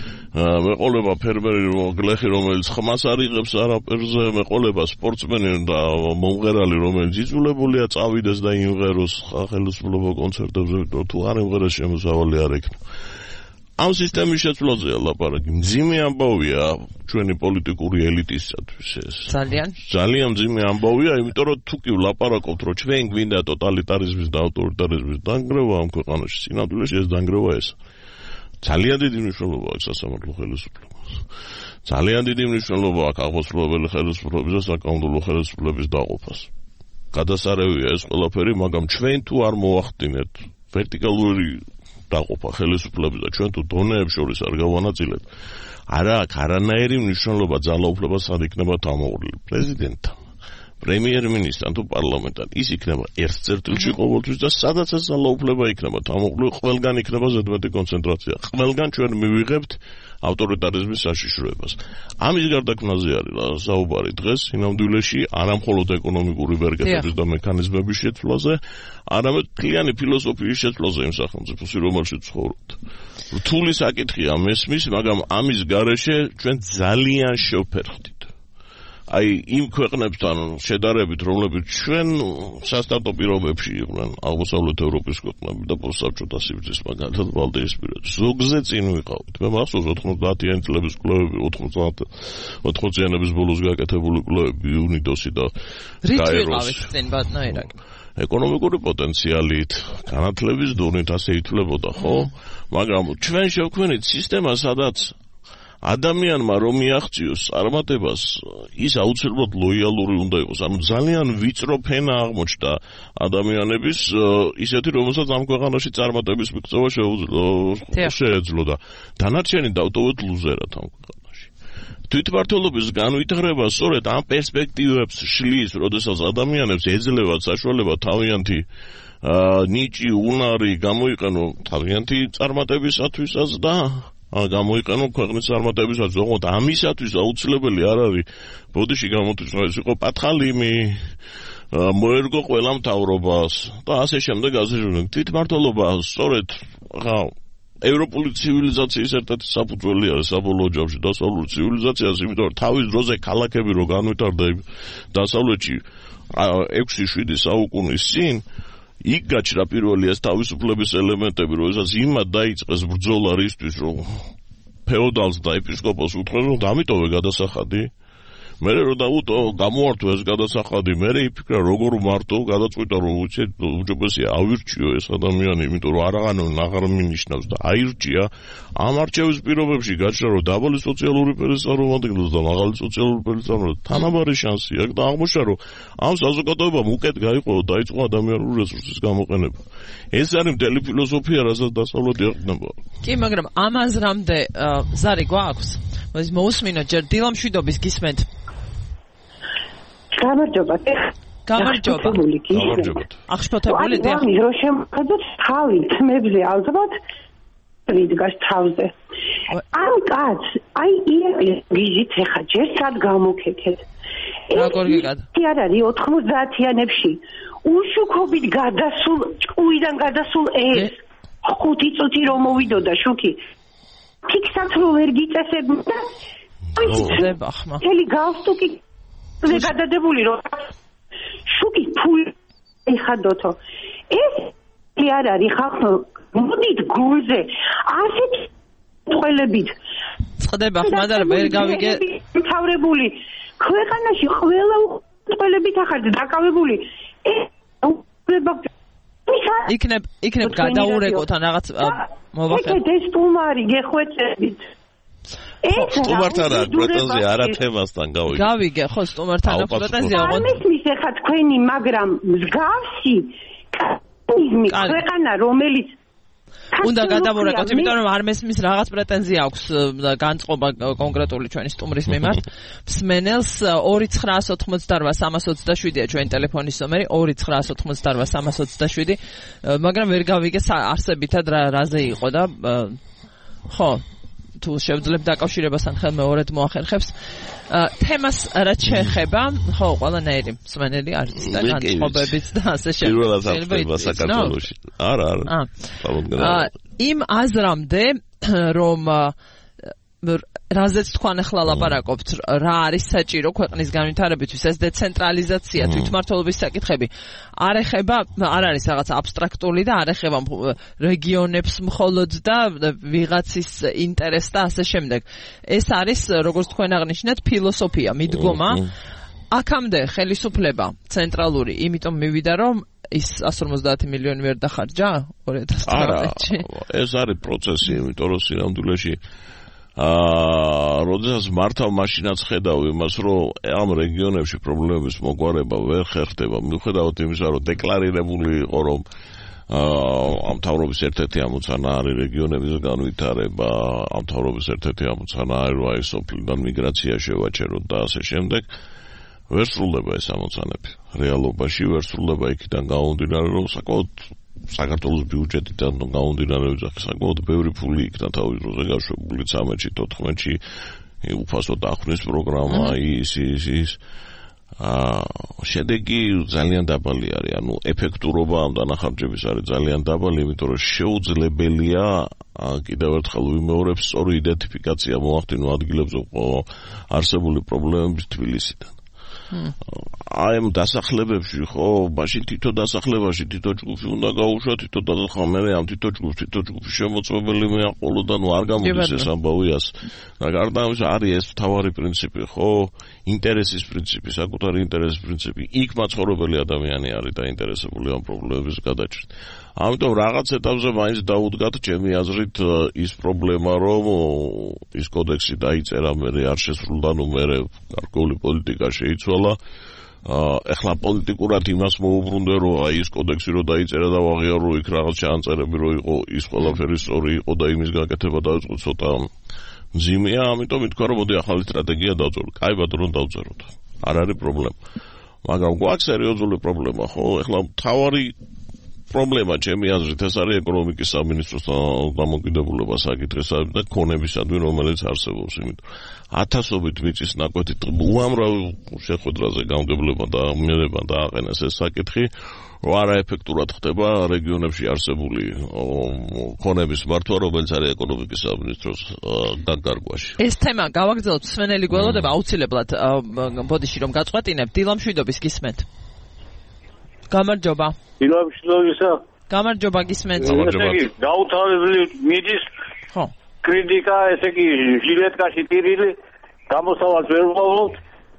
მეყოლება ფერმერი, გლეხი, რომელიც ხმას არ იღებს არაფერზე, მეყოლება სპორტსმენი და მომღერალი, რომელიც იძულებულია წავიდეს და იმღეროს ხელისუფლება კონცერტებზე, თუ არ იმღერეს შემოსავალი არ ექნება. ამ სისტემის შეცვლაზეა ლაპარაკი. მძიმე ამბავია ჩვენი პოლიტიკური ელიტისათვის ეს. ძალიან. ძალიან მძიმე ამბავია, იმიტომ რომ თუ კი ვლაპარაკობთ, რომ ჩვენ გვინდა ტოტალიტარიზმის და ავტორიტარიზმის დანგრევა ამ ქვეყანაში, სინამდვილეში ეს დანგრევა ეს. ძალიან დიდი მნიშვნელობა აქვს სასამართლო ხელისუფლებას. ძალიან დიდი მნიშვნელობა აქვს აღმასრულებელი ხელისუფლების და საკანონმდებლო ხელისუფლების დაყოფას. გადასარევია ეს ყველაფერი, მაგრამ ჩვენ თუ არ მოახდინეთ ვერტიკალური დაყოფა ხელისუფლების და ჩვენ თუ დონეებს შორის არ გავანაწილეთ, არა აქვს არანაირი მნიშვნელობა ძალაუფლებას არ იქნება თამოყრილი პრეზიდენტთან. პრემიერ-მინისტრთან თუ პარლამენტთან, ის იქნება ერთ წერტილში ყოველთვის და სადაც ეს ძალაუფლება იქნება, თამოყრილი ყველგან იქნება ზედმეტი კონცენტრაცია. ყველგან ჩვენ მივიღებთ ავტორიტარიზმის საშიშროებას. ამის გარდაქმნაზე არის საუბარი დღეს სინამდვილეში არა მხოლოდ ეკონომიკური ბერგეთების და მექანიზმების შეცვლაზე, არამედ მთლიანი ფილოსოფიის შეცვლაზე იმ სახელმწიფოში, რომელშიც ცხოვრობთ. რთული საკითხია მესმის, მაგრამ ამის გარეშე ჩვენ ძალიან შევფერხდით. აი იმ ქვეყნებთან შედარებით, რომლებიც ჩვენ სასტარტო პირობებში იყვნენ, აღმოსავლეთ ევროპის ქვეყნები და პოსტსაბჭოთა სივრცის მაგალითად ბალტიისპირეთში, ზოგზე წინ ვიყავით. მე მახსოვს ოთხმოცდაათიანი წლების კვლევები, ოთხმოცდაათიანების ბოლოს გაკეთებული კვლევები იუნიდოსი და გაეროს. წინ ბატონო ეკონომიკური პოტენციალით, განათლების დონით ასე ითვლებოდა, ხო? მაგრამ ჩვენ შევქმნით სისტემა, სადაც ადამიანმა რომ მიაღწიოს წარმატებას, ის აუცილებლად ლოიალური უნდა იყოს. ანუ ძალიან ვიწრო ფენა აღმოჩნდა ადამიანების ისეთი, რომელსაც ამ ქვეყანაში წარმატების მიღწევა შეეძლო და დანარჩენი დავტოვეთ ლუზერად ამ ქვეყანაში. თვითმმართველობის განვითარება სწორედ ამ პერსპექტივებს შლის, როდესაც ადამიანებს ეძლევათ საშუალება თავიანთი ნიჭი, უნარი გამოიყენო თავიანთი წარმატებისათვისაც და გამოიყენო ქვეყნის წარმატებისათვის. ოღონდ ამისათვის აუცილებელი არ არის ბოდიში გამოთვლა, ეს იყო პათხალიმი, მოერგო ყველა მთავრობას და ასე შემდეგ, ასე შემდეგ. თვითმმართველობა სწორედ ხა ევროპული ცივილიზაციის ერთ-ერთი საფუძველი არის საბოლოო ჯამში დასავლური ცივილიზაციას, იმიტომ რომ თავის დროზე ქალაქები რო განვითარდა დასავლეთში ექვსი შვიდი საუკუნის წინ, იქ გაჩნდა პირველი ეს თავისუფლების ელემენტები, როდესაც იმად დაიწყეს ბრძოლა რისთვის, რომ ფეოდალს და ეპისკოპოსს უთხრეს, რომ დამიტოვე გადასახადი. მერე რომ დაუტო, გამოართვა ეს გადასახადი, მერე იფიქრა როგორ მარტო გადაწყვიტა, რომ უჯობესია ავირჩიო ეს ადამიანი, იმიტომ რომ არაღანონ აღარ მინიშნავს და აირჩია. ამ არჩევის პირობებში გაჩნდა, რომ დაბალი სოციალური ფერის წარმომადგენლებს და მაღალი სოციალური ფერის წარმომადგენლებს თანაბარი შანსი აქვს და აღმოჩნდა, რომ ამ საზოგადოებამ უკეთ გაიყო და დაიწყო ადამიანური რესურსის გამოყენება. ეს არის მთელი ფილოსოფია, რასაც დასავლეთი ეყრდნობა. კი, მაგრამ ამ აზრამდე ზარი გვაქვს? მოის მოусმინოთ ჯერ დილამშვიდობის გისმენთ. გამარჯობა. გამარჯობა. გამარჯობა. აღშფოთებული და აი რომ შემოხდეთ თავი თმებზე ალბათ ვიდგას თავზე. ამ კაც აი იგიჟით ეხა ჯერ სად გამოგეკეთ. როგორ გიგად? კი არ არის ოთხმოცდაათიანებში უშუქობით გადასულ ჭკუიდან გადასულ ეს ხუთი წუთი რომ მოვიდოდა შუქი. ფიქსად რო ვერ გიწესებდა. აი ბახმა. თელი გალსტუკი ზე გადადებული რომ შუქი ფული ეხადოთო. ეს კი არ არის ხალხო მოდით გულზე ასეთ წველებით. წდება ხმა და ვერ გავიგე თავრებული ქვეყანაში ყველა წველებით ახალ დაკავებული. ეს უბრალოდ იქნებ იქნებ გადაურეკოთ ან რაღაც მოვახერხოთ. ეს სტუმარი გეხვეწებით. ეს სტუმართან არ პრეტენზია არა თემასთან გავიგე. გავიგე, ხო, სტუმართან აქვს პრეტენზია, ოღონდ ამის ეხა თქვენი, მაგრამ მსგავსი კაპიტალიზმი ქვეყანა, რომელიც უნდა გადავურეკოთ, იმიტომ რომ არ მესმის რაღაც პრეტენზია აქვს განწყობა კონკრეტული ჩვენი სტუმრის მიმართ. მსმენელს ორი ცხრაასი ოცდაოთხ სამას ოცდაშვიდია ჩვენი ტელეფონის ნომერი ორი ცხრაასი ოცდაოთხ სამას ოცდაშვიდი, მაგრამ ვერ გავიგე არსებითად რაზე იყო და ხო თუ შევძლებ დაკავშირებას ან ხელმეორედ მოახერხებს თემას რაც შეეხება, ხო, ყველანაირი მსმენელი არის და განწყობებით და ასე შემდეგ. პირველად საქართველოში. არა, არა. იმ აზრამდე რომ რაზეც თქვენ ახლა ლაპარაკობთ, რა არის საჭირო ქვეყნის განვითარებისთვის, ეს დეცენტრალიზაცია, თვითმმართველობის საკითხები არ ეხება, არ არის რაღაც აბსტრაქტული და არ ეხება რეგიონებს მხოლოდ და ვიღაცის ინტერესს და ასე შემდეგ. ეს არის, როგორც თქვენ აღნიშნეთ, ფილოსოფია, მიდგომა. აქამდე ხელისუფლება ცენტრალური, იმიტომ მივიდა, რომ ის εκατს ორმოცდაათი მილიონი ვერ დახარჯა ორი ათას ათი. ეს არის პროცესი, იმიტომ რომ სინამდვილეში აა, როდესაც მართავ მაშინაც ხედავ იმას, რომ ამ რეგიონებში პრობლემების მოგვარება ვერ ხერხდება, მიუხედავად იმისა, რომ დეკლარირებული იყო, რომ აა, ამ თავრობის ერთ-ერთი ამოცანა არის რეგიონების განვითარება, ამ თავრობის ერთ-ერთი ამოცანა არის, რომ აი სოფლიდან მიგრაცია შევაჩეროთ და ასე შემდეგ. ვერ სრულდება ეს ამოცანები. რეალობაში ვერ სრულდება იქიდან გამომდინარე, რომ საკმაოდ საქართველოს ბიუჯეტიდან გამომდინარე, საკმაოდ ბევრი ფული იქნა თავის დროზე გაშვებული ცამეტში, თოთხმეტში უფასო დახმის პროგრამა, ის ის ის აა შედეგი ძალიან დაბალი არის, ანუ ეფექტურობა ამ დანახარჯების არის ძალიან დაბალი, იმიტომ რომ შეუძლებელია კიდევ ერთხელ ვიმეორებ სწორი იდენტიფიკაცია მოახდინო ადგილებზე არსებული პრობლემების თბილისიდან. აი ამ დასახლებებში ხო, მაშინ თითო დასახლებაში თითო ჯგუფი უნდა გაუშვა, თითო დასახმა მე ამ თითო ჯგუფი, თითო ჯგუფი შემოწმებელი მეაყოლო და ნუ არ გამოდის ეს ამბავიას. და გარდა ამისა არის ეს მთავარი პრინციპი, ხო? ინტერესის პრინციპი, საკუთარი ინტერესის პრინციპი. იქ მაცხოვრებელი ადამიანი არის დაინტერესებული ამ პრობლემების გადაჭრით. ამიტომ რაღაც ეტაპზე მაინც დაუდგათ ჩემი აზრით ის პრობლემა, რომ ის კოდექსი დაიწერა, მე არ შესრულდა, ნუ მე გარკვეული პოლიტიკა შეიცვალა. ეხლა პოლიტიკურად იმას მოუბრუნდე, რომ აი ის კოდექსი რო დაიწერა და ვაღიარო იქ რაღაც ჩაანწერები რო იყო, ის ყველაფერი სწორი იყო და იმის გაკეთება დაიწყო ცოტა მძიმეა, ამიტომ ითქვა, რომ მოდი ახალი სტრატეგია დავწეროთ. კაი ბატონო, დავწეროთ. არ არის პრობლემა. მაგრამ გვაქვს სერიოზული პრობლემა, ხო? ეხლა მთავარი პრობლემა ჩემი აზრით ეს არის ეკონომიკის სამინისტროს დამოკიდებულება საკითხისა და ქონებისადმი, რომელიც არსებობს, იმიტომ ათასობით მიწის ნაკვეთით უამრავ შეხვედრაზე გამგებლება და მიერება დააყენეს ეს საკითხი, რომ არაეფექტურად ხდება რეგიონებში არსებული ქონების მართვა, რომელიც არის ეკონომიკის სამინისტროს დაკარგვაში. ეს თემა გავაგრძელოთ სვენელი გველოდება აუცილებლად ბოდიში რომ გაწყვეტინებ, დილამშვიდობის გისმენთ. გამარჯობა. დილამშვიდობისა. გამარჯობა გისმენთ. გამარჯობა. გაუთავებელი მიდის. ხო. კრიტიკა, ესე იგი ჟილეტკაში ტირილი, გამოსავალს ვერ ვყოლობთ.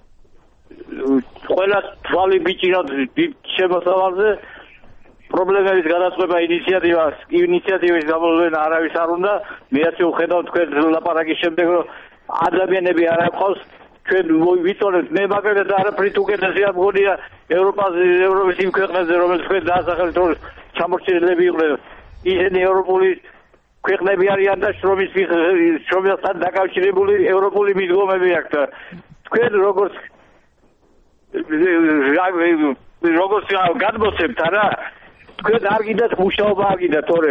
ყველა თვალი ბიჭირად შემოსავალზე პრობლემების გადაწყვეტა ინიციატივას, ინიციატივის გამოვლენა არავის არ უნდა. მეც ვხედავ თქვენ ლაპარაკის შემდეგ, რომ ადამიანები არ აფხავს ჩვენ ვიცოდეთ მე მაგალითად არაფრით უკეთესია მგონია ევროპას ევროპის იმ ქვეყნებზე რომელიც თქვენ დაასახელეთ რომ ჩამორჩენილები იყვნენ ისინი ევროპული ქვეყნები არიან და შრომის შრომასთან დაკავშირებული ევროპული მიდგომები აქვთ თქვენ როგორც როგორც გადმოცემთ არა თქვენ არ გინდათ მუშაობა არ გინდათ თორე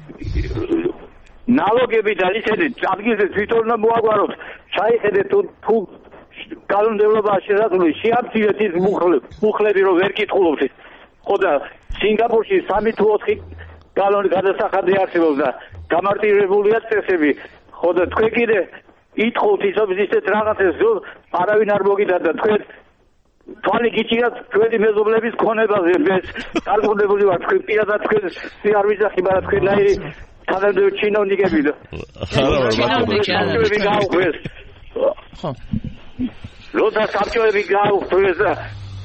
ნალოგები და ისეთი ადგილზე თვითონ მოაგვაროთ ჩაიხედეთ თუ კანონმდებლობა შესაძლოა შეამცირეთ ის მუხლები რომ ვერ კითხულობთ ხო და სინგაპურში სამი თუ ოთხი კანონი გადასახადი არსებობს და გამარტივებულია წესები ხო და თქვენ კიდე ითხოვთ ისეთ რაღაცებს რომ არავინ არ მოგიდათ და თქვენ თვალი გიჭირათ თქვენი მეზობლების ქონებაზე ეს დარწმუნებული ვარ თქვენ პირადად თქვენ არ ვიძახი მაგრამ თქვენნაირი თანამდებობრივი ჩინოვნიკები და ჩინოვნიკები გაუხვეს ხო როცა საბჭოები გაუხვეს და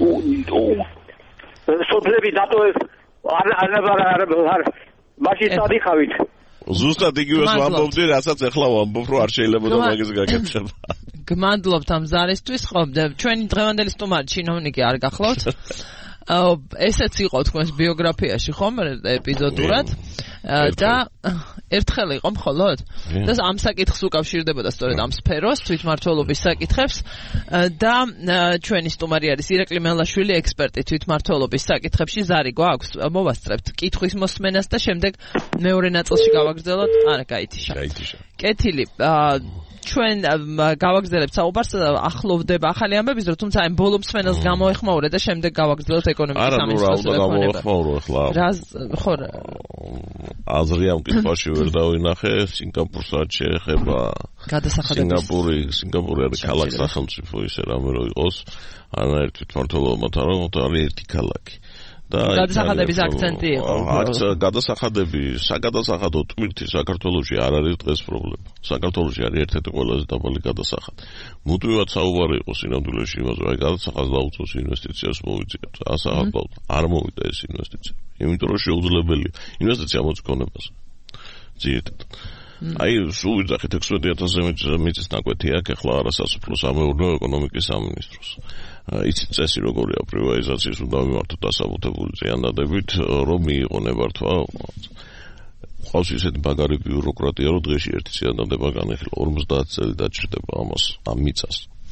სოფლები დატოვეს არ არ არ მაშინ დადიხავით ზუსტად იგივეს ვამბობდი, რასაც ახლა ვამბობ, რომ არ შეიძლება და მაგის გაკეთება. გმადლობთ ამ ზარისთვის, ხო, ჩვენი დღევანდელი სტუმარი ჩინოვნიკი არ გახლავთ. ესეც იყო თქვენს ბიოგრაფიაში, ხომ, ეპიზოდურად და ერთხელ იყო მხოლოდ და ამ საკითხს უკავშირდებოდა სწორედ ამ სფეროს, თვითმმართველობის საკითხებს და ჩვენი სტუმარი არის ირაკლი მელაშვილი, ექსპერტი თვითმმართველობის საკითხებში. ზარი გვაქვს, მოვასწრებთ კითხვის მოსმენას და შემდეგ მეორე ნაწილში გავაგრძელოთ. არა, გაითიშა. გაითიშა. კეთილი. ჩვენ გავაგრძელებთ საუბარს, ახლოვდება ახალი ამბების, რომ თუმცა ამ ბოლო მსმენელს გამოეხმაურე და შემდეგ გავაგრძელოთ ეკონომიკის სამინისტროს რეგიონებში. არა, ნუ რა უნდა გამოეხმაურო ახლა. რა ხო აზრი ამ კითხვაში ვერ დავინახე, სინგაპურსაც შეეხება. გადასახადების. სინგაპური, სინგაპური არის ქალაქ სახელმწიფო ისე რამე რო იყოს, არანაირ თვითმმართველობათან რომ არის ერთი ქალაქი. და გადასახადების აქცენტი იყო. გადასახადები, საგადასახადო ტვირთი საქართველოში არ არის დღეს პრობლემა. საქართველოში არის ერთ-ერთი ყველაზე დაბალი გადასახადი. მუდმივად საუბარი იყო სინამდვილეში იმაზე, რომ გადასახადს დაუწევს ინვესტიციას მოვიძიებთ. ასაღად არ მოვიდა ეს ინვესტიცია. იმიტომ რომ შეუძლებელია ინვესტიცია მოწონებაზე. ძირითადად. აი, სულ ვიძახით ექვსმეტი ათასზე მიწის ნაკვეთი აქვს ახლა არასასოფლო სამეურნეო ეკონომიკის სამინისტროს. იცით წესი როგორია პრივატიზაციის უნდა მიმართოთ დასაბუთებული ზიანდადებით, რომ მიიღო ნებართვა. ყავს ისეთი მაგარი ბიუროკრატია, რომ დღეში ერთი ზიანდადება განიხილვა, ორმოცდაათ წელი დაჭირდება ამას, ამ მიწას.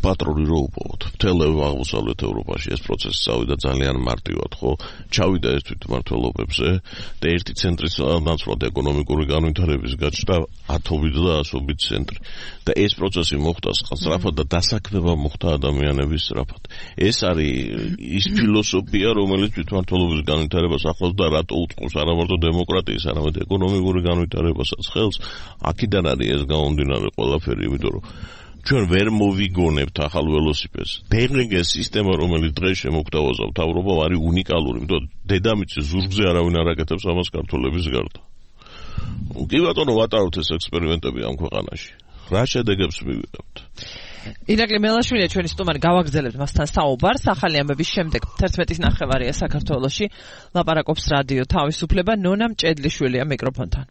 პატრონი რო უპოვოთ. მთელ აღმოსავლეთ ევროპაში ეს პროცესი წავიდა ძალიან მარტივად, ხო? ჩავიდა ეს თვითმმართველობებზე და ერთი ცენტრის ნაცვლად ეკონომიკური განვითარების გაჩნდა ათობით და ასობით ცენტრი. და ეს პროცესი მოხდა სწრაფად და დასაქმება მოხდა ადამიანების სწრაფად. ეს არის ის ფილოსოფია, რომელიც თვითმმართველობის განვითარებას ახლავს და რატო უწყობს არა მარტო დემოკრატიის, არამედ ეკონომიკური განვითარებასაც ხელს. აქედან არის ეს გამომდინარე ყველაფერი, იმიტომ რომ ჩვენ ვერ მოვიგონებთ ახალ ველოსიპედს. დენგეს სისტემა, რომელიც დღეს შემოგთავაზა მთავრობამ, არის უნიკალური, იმიტომ რომ დედამიწის ზურგზე არავინ არ აკეთებს ამას ქართველების გარდა. კი ბატონო, ვატარებთ ეს ექსპერიმენტები ამ ქვეყანაში. რა შედეგებს მივიღებთ? ირაკლი მელაშვილია ჩვენი სტუმარი, გავაგრძელებთ მასთან საუბარს. ახალი ამბების შემდეგ თერთმეტის ნახევარია საქართველოში. ლაპარაკობს რადიო თავისუფლება, ნონა მჭედლიშვილია მიკროფონთან.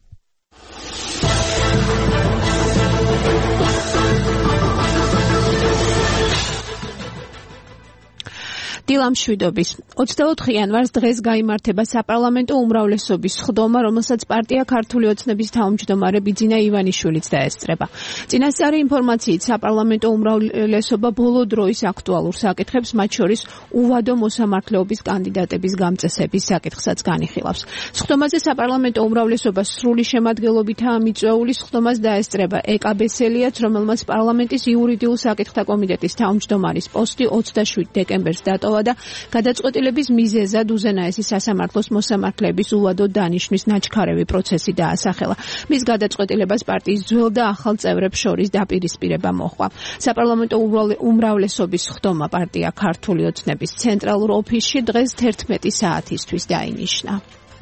დილამშვიდობის. ოცდაოთხი იანვარს დღეს გაიმართება საპარლამენტო უმრავლესობის სხდომა, რომელსაც პარტია ქართული ოცნების თავმჯდომარე ბიძინა ივანიშვილიც დაესწრება. წინასწარი ინფორმაციით, საპარლამენტო უმრავლესობა ბოლო დროის აქტუალურ საკითხებს, მათ შორის უვადო მოსამართლეობის კანდიდატების გამწესების საკითხსაც განიხილავს. სხდომაზე საპარლამენტო უმრავლესობა სრული შემადგენლობითაა მიწვეული. სხდომას დაესწრება ეკა ბესელიაც, რომელმაც პარლამენტის იურიდიულ საკითხთა კომიტეტის თავმჯდომარის პოსტი ოცდაშვიდ დეკემბერს დატოვა და გადაწყვეტილების მიზეზად უზენაესი სასამართლოს მოსამართლეების უვადო დანიშვნის ნაჩქარევი პროცესი დაასახელა. მის გადაწყვეტილებას პარტიის ძველ და ახალ წევრებს შორის დაპირისპირება მოჰყვა. საპარლამენტო უმრავლესობის სხდომა პარტია ქართული ოცნების ცენტრალურ ოფისში დღეს თერთმეტი საათისთვის დაინიშნა.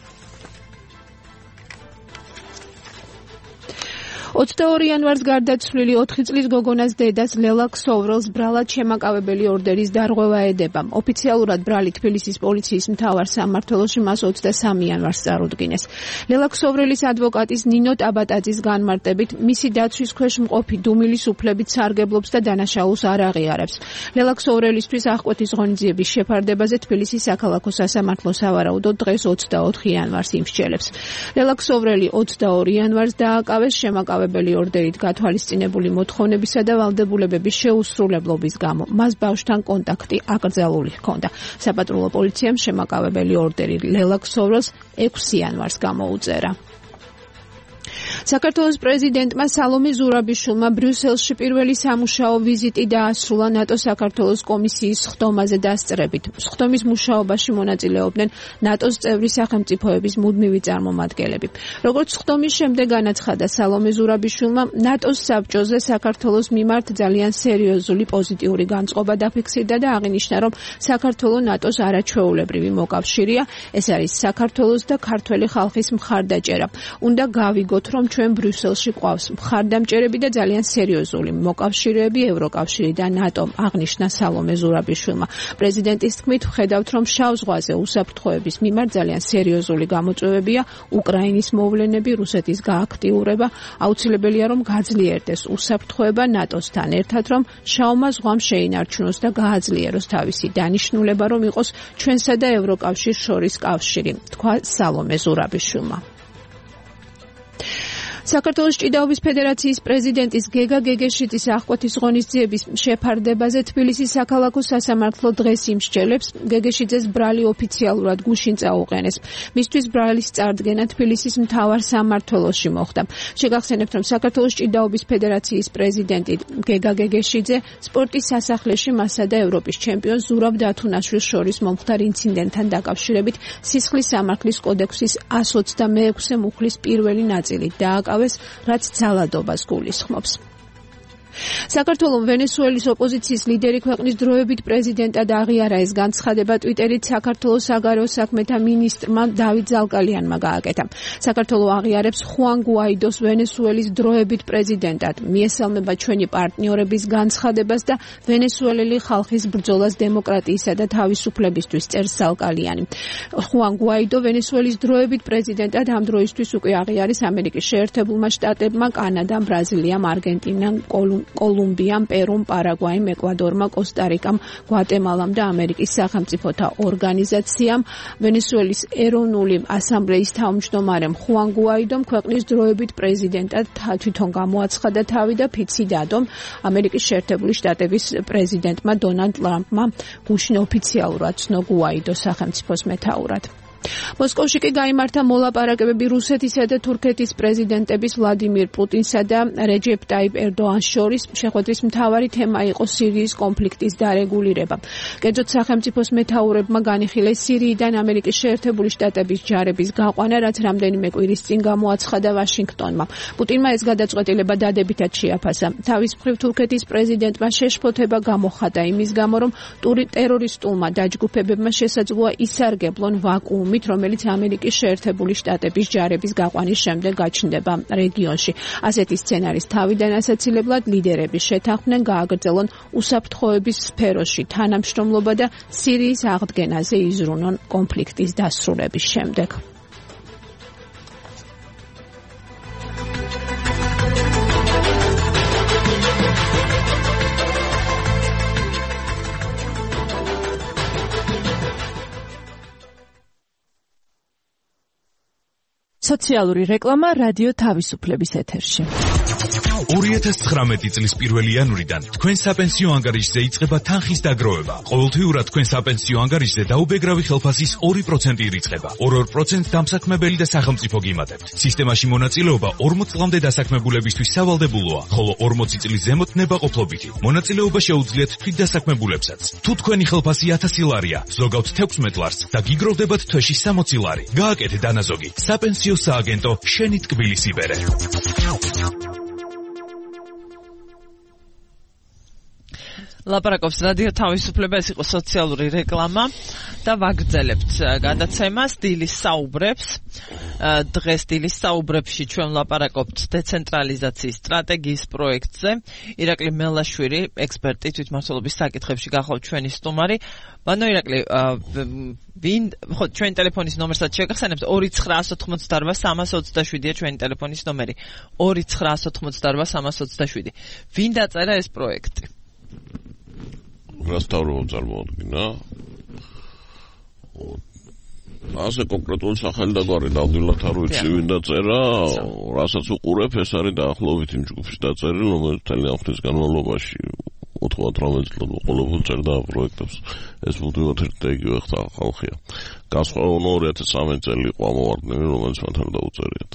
ოცდაორი იანვარს გარდაცვლილი ოთხი წლის გოგონას დედას ლელა ქსოვრელს ბრალად შემაკავებელი ორდერის დარღვევა ედება. ოფიციალურად ბრალი თბილისის პოლიციის მთავარ სამმართველოში მას ოცდასამი იანვარს წარუდგინეს. ლელა ქსოვრელის ადვოკატის ნინო ტაბატაძის განმარტებით, მისი დაცვის ქვეშ მყოფი დუმილის უფლებით სარგებლობს და დანაშაულს არ აღიარებს. ლელა ქსოვრელისთვის აღკვეთის ღონისძიების შეფარდებაზე თბილისის საქალაქო სასამართლო სავარაუდოდ დღეს ოცდაოთხი იანვარს იმსჯელებს. ლელა ქსოვრელი ოცდაორი იანვარს დააკავეს შემაკავებელი ორდერით გათვალისწინებული მოთხოვნებისა და ვალდებულებების შეუსრულებლობის გამო. მას ბავშვთან კონტაქტი აკრძალული ჰქონდა. საპატრულო პოლიციამ შემაკავებელი ორდერი ლელა ქსოვრელს ექვსი იანვარს გამოუწერა. საქართველოს პრეზიდენტმა სალომე ზურაბიშვილმა ბრიუსელში პირველი სამუშაო ვიზიტი დაასრულა ნატო საქართველოს კომისიის სხდომაზე დასწრებით. სხდომის მუშაობაში მონაწილეობდნენ ნატოს წევრი სახელმწიფოების მუდმივი წარმომადგენლები. როგორც სხდომის შემდეგ განაცხადა სალომე ზურაბიშვილმა, ნატოს საბჭოზე საქართველოს მიმართ ძალიან სერიოზული პოზიტიური განწყობა დაფიქსირდა და აღინიშნა, რომ საქართველო ნატოს არაჩვეულებრივი მოკავშირეა. ეს არის საქართველოს და ქართველი ხალხის მხარდაჭერა. უნდა გავიგოთ, რომ ჩვენ ბრიუსელში ყავს მხარდამჭერები და ძალიან სერიოზული მოკავშირეები ევროკავშირი და ნატომ, აღნიშნა სალომე ზურაბიშვილმა. პრეზიდენტის თქმით, ვხედავთ, რომ შავ ზღვაზე უსაფრთხოების მიმართ ძალიან სერიოზული გამოწვევებია, უკრაინის მოვლენები, რუსეთის გააქტიურება, აუცილებელია, რომ გაძლიერდეს უსაფრთხოება ნატოსთან ერთად, რომ შავმა ზღვამ შეინარჩუნოს და გააძლიეროს თავისი დანიშნულება, რომ იყოს ჩვენსა და ევროკავშირს შორის კავშირი, თქვა სალომე ზურაბიშვილმა. საქართველოს ჭიდაობის ფედერაციის პრეზიდენტის გეგა გეგეშიძის აღკვეთის ღონისძიების შეფარდებაზე თბილისის საქალაქო სასამართლო დღეს იმსჯელებს. გეგეშიძეს ბრალი ოფიციალურად გუშინ წაუყენეს. მისთვის ბრალის წარდგენა თბილისის მთავარ სამმართველოში მოხდა. შეგახსენებთ, რომ საქართველოს ჭიდაობის ფედერაციის პრეზიდენტი გეგა გეგეშიძე სპორტის სასახლეში მასა და ევროპის ჩემპიონს ზურაბ დათუნაშვილს შორის მომხდარ ინციდენტთან დაკავშირებით სისხლის სამართლის კოდექსის εκατს ოცდამეექვსე მუხლის პირველი ნაწილი დააკავეს, რაც ძალადობას გულისხმობს. საქართველოს ვენესუელის ოპოზიციის ლიდერი ქვეყნის დროებით პრეზიდენტად აღიარა. ეს განცხადება ტვიტერით საქართველოს საგარეო საქმეთა მინისტრმა დავით ზალკალიანმა გააკეთა. საქართველოს აღიარებს ხუან გუაიდოს ვენესუელის დროებით პრეზიდენტად. მიესალმება ჩვენი პარტნიორების განცხადებას და ვენესუელელი ხალხის ბრძოლას დემოკრატიისა და თავისუფლებისთვის, წერს ზალკალიანი. ხუან გუაიდო ვენესუელის დროებით პრეზიდენტად ამ დროისთვის უკვე აღიარის ამერიკის შეერთებულმა შტატებმა, კანადამ, ბრაზილიამ, არგენტინამ, კოლუმბიამ კოლუმბიამ, პერუმ, პარაგვაიმ, ეკვადორმა, კოსტა-რიკამ, გვატემალამ და ამერიკის სახელმწიფოთა ორგანიზაციამ. ვენესუელის ეროვნული ასამბლეის თავმჯდომარემ ხუან გუაიდომ ქვეყნის დროებით პრეზიდენტად თვითონ გამოაცხადა თავი და ფიცი დადომ ამერიკის შეერთებული შტატების პრეზიდენტმა დონალდ ტრამპმა გუშინ ოფიციალურად ცნო გუაიდოს სახელმწიფოს მეთაურად. მოსკოვში კი გაიმართა მოლაპარაკებები რუსეთისა და თურქეთის პრეზიდენტების ვლადიმირ პუტინსა და რეჯეპ ტაიპ ერდოანს შორის. შეხვედრის მთავარი თემა იყო სირიის კონფლიქტის დარეგულირება. კერძოდ სახელმწიფოს მეთაურებმა განიხილეს სირიიდან ამერიკის შეერთებული შტატების ჯარების გაყვანა, რაც რამდენიმე კვირის წინ გამოაცხადა ვაშინგტონმა. პუტინმა ეს გადაწყვეტილება დადებითად შეაფასა. თავის მხრივ თურქეთის პრეზიდენტმა შეშფოთება გამოხატა იმის გამო, რომ ტერორისტულმა დაჯგუფებებმა შესაძლოა ისარგებლონ ვაკუუმი, რომელიც ამერიკის შეერთებული შტატების ჯარების გაყვანის შემდეგ გაჩნდება რეგიონში. ასეთი სცენარის თავიდან ასაცილებლად ლიდერები შეთანხმდნენ გააგრძელონ უსაფრთხოების სფეროში თანამშრომლობა და სირიის აღდგენაზე იზრუნონ კონფლიქტის დასრულების შემდეგ. სოციალური რეკლამა რადიო თავისუფლების ეთერში. ორი ათას ცხრამეტი წლის პირველი იანვრიდან თქვენ საპენსიო ანგარიშზე იწყება თანხის დაგროვება. ყოველთვიურად თქვენ საპენსიო ანგარიშზე დაუბეგრავი ხელფასის ორი პროცენტი ირიცხება. ორ-ორ პროცენტს დამსაქმებელი და სახელმწიფო გიმატებთ. სისტემაში მონაწილეობა ორმოც წლამდე დასაქმებულებისთვის სავალდებულოა, ხოლო ორმოცი წლის ზემოთ ნებაყოფლობითი. მონაწილეობა შეუძლიათ თვითდასაქმებულებსაც. თუ თქვენი ხელფასი ათასი ლარია, ზოგავთ თექვსმეტ ლარს და გიგროვდებათ თვეში სამოცი ლარი. გააკეთე დანაზოგი. საპენსიო სააგენტო შენი ტკბილის იბერე. ლაპარაკობს რადიო თავისუფლება, ეს იყო სოციალური რეკლამა და ვაგრძელებთ გადაცემას დილის საუბრებს. დღეს დილის საუბრებში ჩვენ ლაპარაკობთ დეცენტრალიზაციის სტრატეგიის პროექტზე. ირაკლი მელაშვილი, ექსპერტი თვითმმართველობის საკითხებში გახლავთ ჩვენი სტუმარი. ბანო ირაკლი, ვინ ხო ჩვენი ტელეფონის ნომერსაც შეგახსენებთ ორი ცხრაას ოთხმოცდაორბა სამას ოცდაშვიდია ჩვენი ტელეფონის ნომერი. ორი ცხრაას ოთხმოცდაორბა სამას ოცდაშვიდი. ვინ დაწერა ეს პროექტი? რასთავრობ წარმოადგინა ასე კონკრეტული სახელი და გვარი ნამდვილად არ ვიცი ვინ დაწერა, რასაც უყურებ, ეს არის დაახლოებით იმ ჯგუფის დაწერილი, რომელიც ძალიან ხნის განმავლობაში ოთხმოცდაოთხ წლად ყოველთვის წერდა პროექტებს. ეს მუდმივად ერთ და იგივე ხალხია. განსხვავებული ორი ათას სამი წელი იყო ამოვარდნილი, რომელიც მათ არ დაუწერიათ.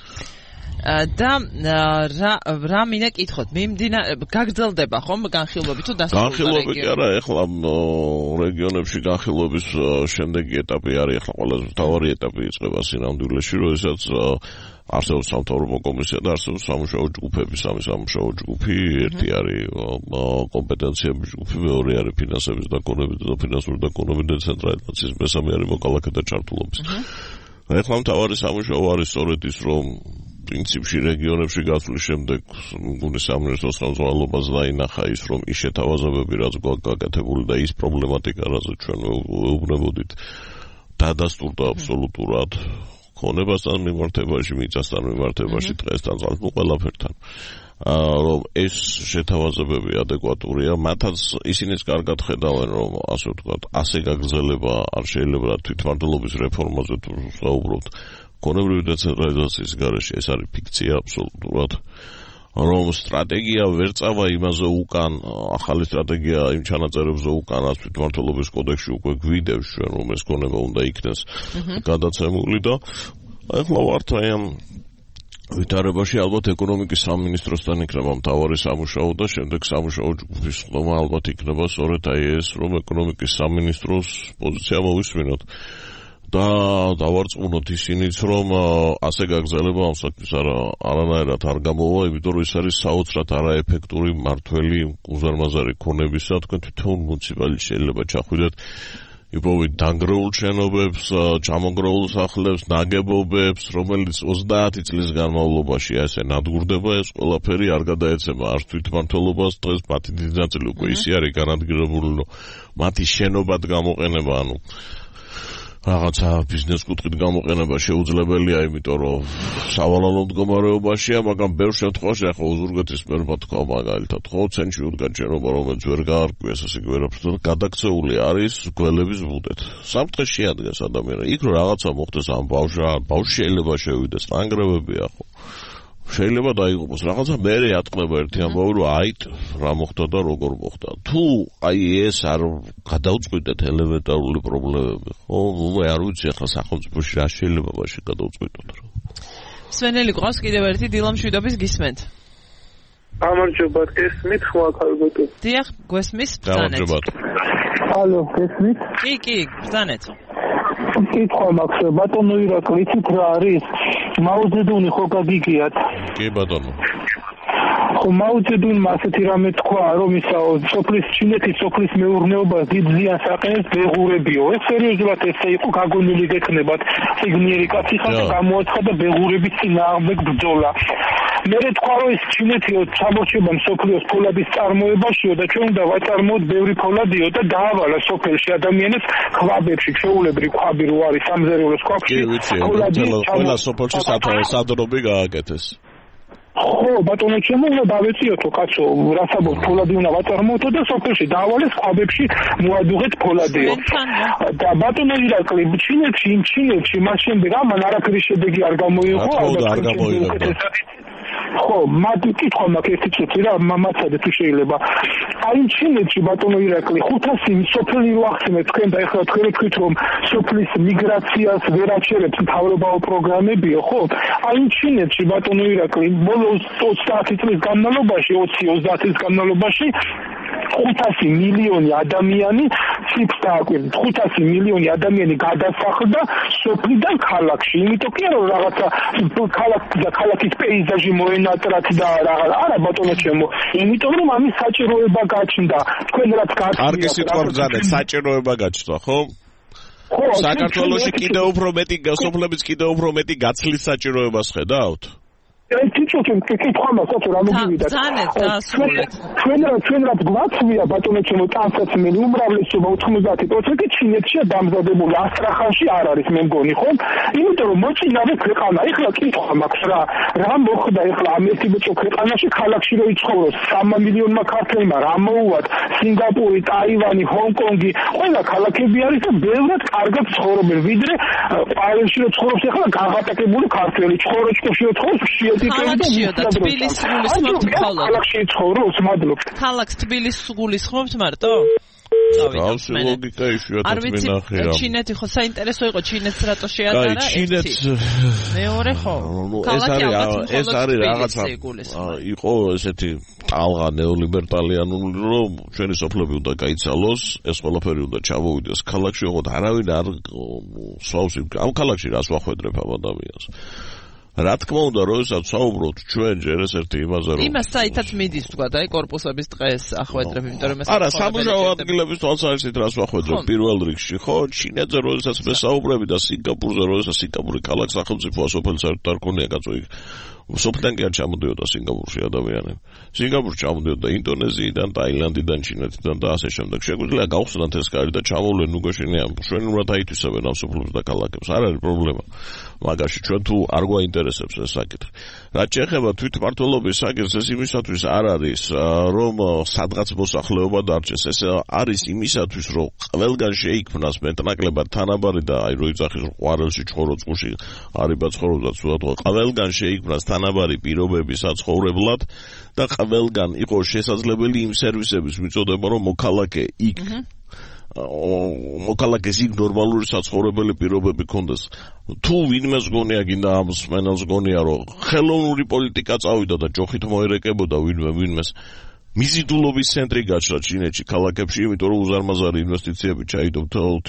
და რა რა მინდა კითხოთ, მიმდინა გაგრძელდება ხომ განხილვები თუ დასრულდა განხილვები კი არა, ეხლა რეგიონებში განხილვების შემდეგი ეტაპი არის, ეხლა ყველაზე მთავარი ეტაპი იწყება სინამდვილეში, როდესაც არსებობს სამთავრობო კომისია და არსებობს სამუშაო ჯგუფები, სამი სამუშაო ჯგუფი, ერთი არის კომპეტენციების ჯგუფი, მეორე არის ფინანსების დაკონები და ფინანსური დაკონები დეცენტრალიზაციის, მესამე არის მოქალაქეთა ჩართულობის. ეხლა მთავარი სამუშაო არის სწორედ ის, რომ პრინციპში რეგიონებში გასვლის შემდეგ გულის სამინისტროს ხელმძღვანელობას დაინახა ის, რომ ის შეთავაზებები, რაც გაკეთებული და ის პრობლემატიკა, რაზეც ჩვენ ვეუბნებოდით, დადასტურდა აბსოლუტურად ქონებასთან მიმართებაში, მიწასთან მიმართებაში, დღესთან, ზალმო ყველაფერთან. რომ ეს შეთავაზებები ადეკვატურია, მათაც ისინიც კარგად ხედავენ, რომ ასე ვთქვათ, ასე გაგრძელება არ შეიძლება თვითმმართველობის რეფორმაზე თუ საუბრობთ. კონებრივი დეცენტრალიზაციის გარეშე ეს არის ფიქცია აბსოლუტურად, რომ სტრატეგია ვერ წავა იმაზე უკან, ახალი სტრატეგია იმ ჩანაწერებზე უკან, რაც თვითმმართველობის კოდექსში უკვე გვიდევს ჩვენ, რომ ეს ქონება უნდა იქნეს გადაცემული და ახლა ვართ აი ამ ვითარებაში, ალბათ ეკონომიკის სამინისტროსთან იქნება მთავარი სამუშაო და შემდეგ სამუშაო ჯგუფის ხდომა ალბათ იქნება სწორედ აი ეს, რომ ეკონომიკის სამინისტროს პოზიცია მოვისმინოთ. და დავარწმუნოთ ისინიც, რომ ასე გაგრძელება ამ საქმის არანაირად არ გამოვა, იმიტომ რომ ეს არის საოცრად არაეფექტური მართველი უზარმაზარი ქონებისა, თქვენ თვითონ მუნიციპალიტეტში შეიძლება ჩახვიდეთ იპოვეთ დანგრეულ შენობებს, ჩამონგრეულ სახლებს, ნაგებობებს, რომელიც ოცდაათი წლის განმავლობაში ასე ნადგურდება, ეს ყველაფერი არ გადაეცემა არც თვითმმართველობას, დღეს მათი დიდი ნაწილი უკვე ისე არის განადგურებული, რომ მათი შენობად გამოყენება, ანუ რაღაცა ბიზნეს კუთხით გამოყენება შეუძლებელია, იმიტომ რომ სავალალო მდგომარეობაშია, მაგრამ ბევრ შემთხვევაში ახლა უზურგეთის მერმა თქვა მაგალითად, ხო, ცენტრში უდგა ჯერობა, რომელიც ვერ გაარკვიეს, ასე ვერაფერს გადაქცეული არის გველების ბუდეთ. სამთხე შეადგენს ადამიანს. იქ რომ რაღაცა მოხდეს ამ ბავშვს, ბავშვი შეიძლება შევიდეს, ტანგრევებია, ხო. შეიძლება დაიღუპოს რაღაცა მერე ატყდება ერთი ამბავი რომ აი რა მოხდა და როგორ მოხდა თუ აი ეს არ გადაუწყვეტეთ ელემენტარული პრობლემები ხო ნუ არ ვიცი ახლა სახელმწიფოში რა შეიძლება მაშინ გადაუწყვეტოთ რა სვენელი ყავს კიდევ ერთი დილამ შვიდობის გისმენთ გამარჯობა გესმით ხო ახალბატო დიახ გესმის ბრძანეთ ალო გესმით კი კი ბრძანეთ კითხვა მაქვს ბატონო ირაკლი იცით რა არის მაუძედუნი ხო გაგიგიათ კი ბატონო ხო მაუძედუნმა ასეთი რამე თქვა რომ ისაო სოფლის ჩინეთის სოფლის მეურნეობას დიდ ზიანს აყენებს ბეღურებიო ეს სერიოზულად ესე იყო გაგონილი გექნებათ სიგნიერი კაცი ხარ და გამოაცხადა ბეღურების წინააღმდეგ ბრძოლა მე თქვა რომ ეს ჩინეთიო ჩამორჩება მსოფლიოს ფოლადის წარმოებაშიო და ჩვენ უნდა ვაწარმოოთ ბევრი ფოლადიო და დაავალა სოფელში ადამიანებს ქვაბებში ჩვეულებრივ ქვაბი რო არის სამზარეულოს ქვაბში ფოლადი ყველა სოფელში სადრობი გააკეთეს ხო ბატონო ჩემო უნდა დავეციოთო კაცო რასაბო ფოლადი უნდა ვაწარმოოთ და სოფელში დაავალეს ქვაბებში მოადუღეთ ფოლადიო და ბატონო ირაკლი ჩინეთში იმ ჩინეთში მას შემდეგ ამან არაფერი შედეგი არ გამოიღო არ გამოიღო ხო, მათ კითხვა მაქვს ერთი წუთი რა, მამაცადე თუ შეიძლება. აი ჩინეთში ბატონო ირაკლი ხუთასი სოფელი რო ახსენეთ თქვენ და ეხლა თქვენ თქვით რომ სოფლის მიგრაციას ვერ აჩერებს მთავრობაო პროგრამებიო, ხო? აი ჩინეთში ბატონო ირაკლი ბოლოს ოცდაათი წლის განმავლობაში, ოცი ოცდაათი წლის განმავლობაში ხუთასი მილიონი ადამიანი ციფრს დააკვირდით ხუთასი მილიონი ადამიანი გადასახლდა სოფლიდან ქალაქში იმიტომ კი რომ რაღაცა ქალაქ და ქალაქის პეიზაჟი მოენატრათ და რაღაც არა ბატონო ჩემო იმიტომ რომ ამის საჭიროება გაჩნდა თქვენ რაც გაჩნდა კარგი სიტყვა ბრძანეთ საჭიროება გაჩნდა ხო ხო საქართველოში კიდევ უფრო მეტი სოფლების კიდევ უფრო მეტი გაცლის საჭიროებას ხედავთ აი თვითონ კითხვა მაქვს რა მოგივიდა ჩვენ რა ჩვენ რა გვაცვია ბატონო ჩემო ტანსაცმელი უმრავლესობა ოთხმოცდაათი პროცენტი ჩინეთშია დამზადებული ასტრახანში არ არის მე მგონი ხო იმიტომ რომ მოწინავე ქვეყანა ეხლა კითხვა მაქვს რა რა მოხდა ეხლა ამერიკაში ქვეყანაში ქალაქში რო იცხოვროს სამი მილიონმა ქართველმა რა მოუვათ სინგაპური ტაივანი ჰონკონგი ყველა ქალაქები არის და ბევრად კარგად ცხოვრობენ ვიდრე პარიზში რო ცხოვრობს ეხლა გაღატაკებული ქართველი ჩხოროჭკოში რო ცხოვრობს ქალაქშიო და თბილისს გულისხმობთ მხოლოდ. ქალაქში ცხოვრობს, მადლობთ. ქალაქს თბილისს გულისხმობთ მარტო? გავს ლოგიკა იშვიათად მინახე რა. ჩინეთი ხო საინტერესო იყო ჩინეთს რატო შეატარა? აი ჩინეთს მეორე ხო? ეს არის ეს არის რაღაცა იყო ესეთი ტალღა ნეოლიბერტალიანული რომ ჩვენი სოფლები უნდა გაიცალოს, ეს ყველაფერი უნდა ჩამოვიდეს ქალაქში, ოღონდ არავინ არ სვავს ამ ქალაქში რას ვახვედრებ ამ ადამიანს. რა თქმა უნდა, როდესაც საუბრობთ ჩვენ ჯერ ეს ერთი იმაზე რომ იმას საითაც მიდის თქვა და აი корпуსების დღეს ახვედრებ, იმიტომ რომ ეს არა, სამუშაო ადგილების თვალსაზრისით რას ვახვედრებ პირველ რიგში, ხო? ჩინეთზე როდესაც მე საუბრები და სინგაპურზე როდესაც სინგაპური ქალაქ სახელმწიფოა, სოფელი საერთოდ არ ქონია კაცო იქ. სოფლიდან კი არ ჩამოდიოდა სინგაპურში ადამიანები. სინგაპურში ჩამოდიოდა ინდონეზიიდან, ტაილანდიდან, ჩინეთიდან და ასე შემდეგ. შეგვიძლია გავხსნათ ეს კარი და ჩამოვლენ უგოშენია. შვენივრად აითვისებენ ამ სოფლებს და ქალაქებს. არ არის პრობლემა. მაგაში ჩვენ თუ არ გვაინტერესებს ეს საკითხი. რაც შეეხება თვითმმართველობის საკითხს, ეს იმისათვის არ არის, რომ სადღაც მოსახლეობა დარჩეს. ეს არის იმისათვის, რომ ყველგან შეიქმნას მეტნაკლებად თანაბარი და აი რო იცახის ყვარელში, ჩხოროწყუში, არიბა ცხოვრობდა ცუდად, ყველგან შეიქმნას თანაბარი პირობები საცხოვრებლად და ყველგან იყოს შესაძლებელი იმ სერვისების მიწოდება, რომ მოქალაქე იქ მოქალაქეს იქ ნორმალური საცხოვრებელი პირობები ქონდეს. თუ ვინმეს გონია გინდა ამ სმენელს გონია რომ ხელოვნური პოლიტიკა წავიდა და ჯოხით მოერეკებოდა ვინმე ვინმეს მიზიდულობის ცენტრი გაჩნდა ჩინეთში ქალაქებში, იმიტომ რომ უზარმაზარი ინვესტიციები ჩაიდო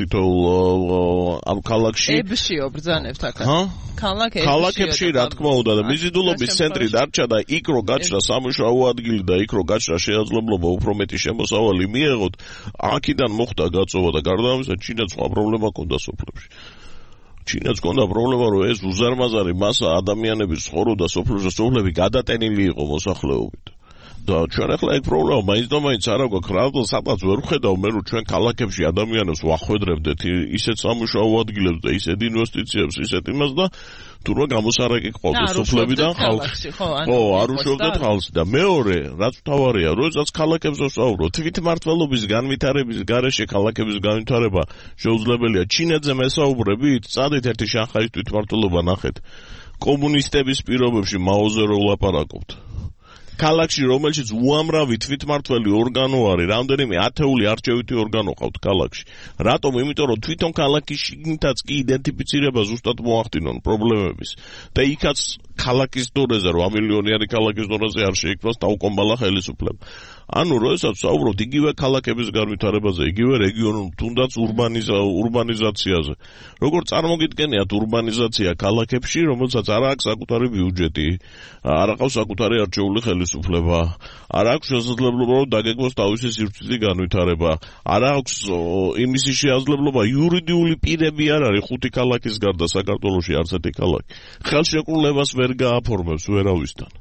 თითოეულ ამ ქალაქში. ებშიო ბრძანებთ აქ. ქალაქებში. ქალაქებში რა თქმა უნდა და მიზიდულობის ცენტრი დარჩა და იქ რო გაჩნდა სამუშაო ადგილი და იქ რო გაჩნდა შესაძლებლობა უფრო მეტი შემოსავალი მიეღოთ, აქედან მოხდა გაწოვა და გარდა ამისა ჩინეთს სხვა პრობლემა ჰქონდა სოფლებში. ჩინეთს ჰქონდა პრობლემა რომ ეს უზარმაზარი მასა ადამიანების ცხოვრობდა სოფლებში, სოფლები გადატენილი იყო მოსახლეობით. და ჩვენ ახლა ეგ პრობლემა მაინც და მაინც არ აქვს რა სადღაც ვერ ვხედავ მე რომ ჩვენ ქალაქებში ადამიანებს ვახვედრებდეთ ისეთ სამუშაო ადგილებს და ისეთ ინვესტიციებს ისეთ იმას და თუ რა გამოსარეკი ყავდეს სოფლებიდან ხალხი ხო არ უშვებდეთ ხალხს და მეორე რაც თავარია როდესაც ქალაქებს ვსაუბრობ თვითმმართველობის განვითარების გარეშე ქალაქების განვითარება შეუძლებელია ჩინეთზე მესაუბრებით წადით ერთი შანხაის თვითმმართველობა ნახეთ კომუნისტების პირობებში მაოზე რო ვლაპარაკობთ ქალაქში რომელშიც უამრავი თვითმმართველი ორგანო არის რამდენიმე ათეული არჩევითი ორგანო ყავთ ქალაქში რატომ იმიტომ რომ თვითონ ქალაქის შიგნითაც კი იდენტიფიცირება ზუსტად მოახდინონ პრობლემების და იქაც ქალაქის დონეზე რვა მილიონიანი ქალაქის დონეზე არ შეიქმნას დაუკომბალა ხელისუფლება ანუ როდესაც ვსაუბრობთ იგივე ქალაქების განვითარებაზე იგივე რეგიონულ თუნდაც ურბანიზაციაზე როგორ წარმოგიდგენიათ ურბანიზაცია ქალაქებში რომელსაც არ აქვს საკუთარი ბიუჯეტი არ აქვს საკუთარი არჩეული ხელისუფლება არ აქვს შესაძლებლობა რომ დაგეგმოს თავისი სივრცითი განვითარება არ აქვს იმისი შესაძლებლობა იურიდიული პირები არ არის ხუთი ქალაქის გარდა საქართველოში არც ერთი ქალაქი ხელშეკრულებას ვერ გააფორმებს ვერავისთან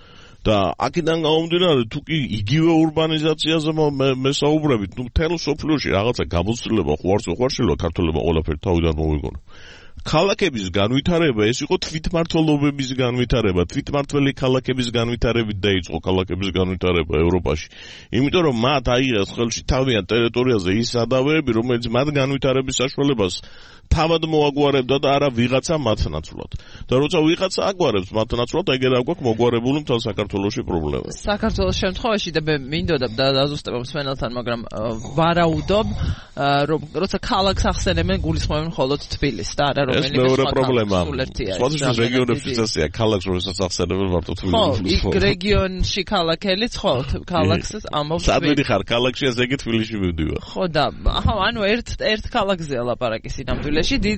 და აქედან გამომდინარე თუ კი იგივე ურბანიზაციაზე მესაუბრებით ნუ მთელ სოფლიოში რაღაცა გამოცდილება ხوارს ხوارშილო ქართველებმა ყველაფერი თავიდან მოვიგონო ქალაქების განვითარება ეს იყო თვითმმართველობების განვითარება თვითმმართველი ქალაქების განვითარებით დაიწყო ქალაქების განვითარება ევროპაში იმიტომ რომ მათ აიღეს ხელში თავიანთ ტერიტორიაზე ის სადავეები რომელიც მათ განვითარების საშუალებას თავად მოაგვარებდა და არა ვიღაცა მათნაცვლად და როცა ვიღაცა აგვარებს მათნაცვლად ეგერ აგვაქვს მოგვარებული მთელ საქართველოში პრობლემა საქართველოს შემთხვევაში და მე მინდოდა და დაზუსტებამ სვენელთან მაგრამ ვარაუდობ რომ როცა ქალაქს ახსენებენ გულისხმობენ მხოლოდ თბილისს და არა ეს მეორე პრობლემა სხვა რეგიონებში წესია ქალაქს როდესაც ახსენებენ მარტო თბილისს ხო იქ რეგიონში ქალაქელიც ხო ქალაქს ამბობს სადმედი ხარ ქალაქში ეს ეგ თბილისში მივდივარ ხო და აჰა ანუ ერთ ერთ ქალაქზეა ლაპარაკი სინამდვილეში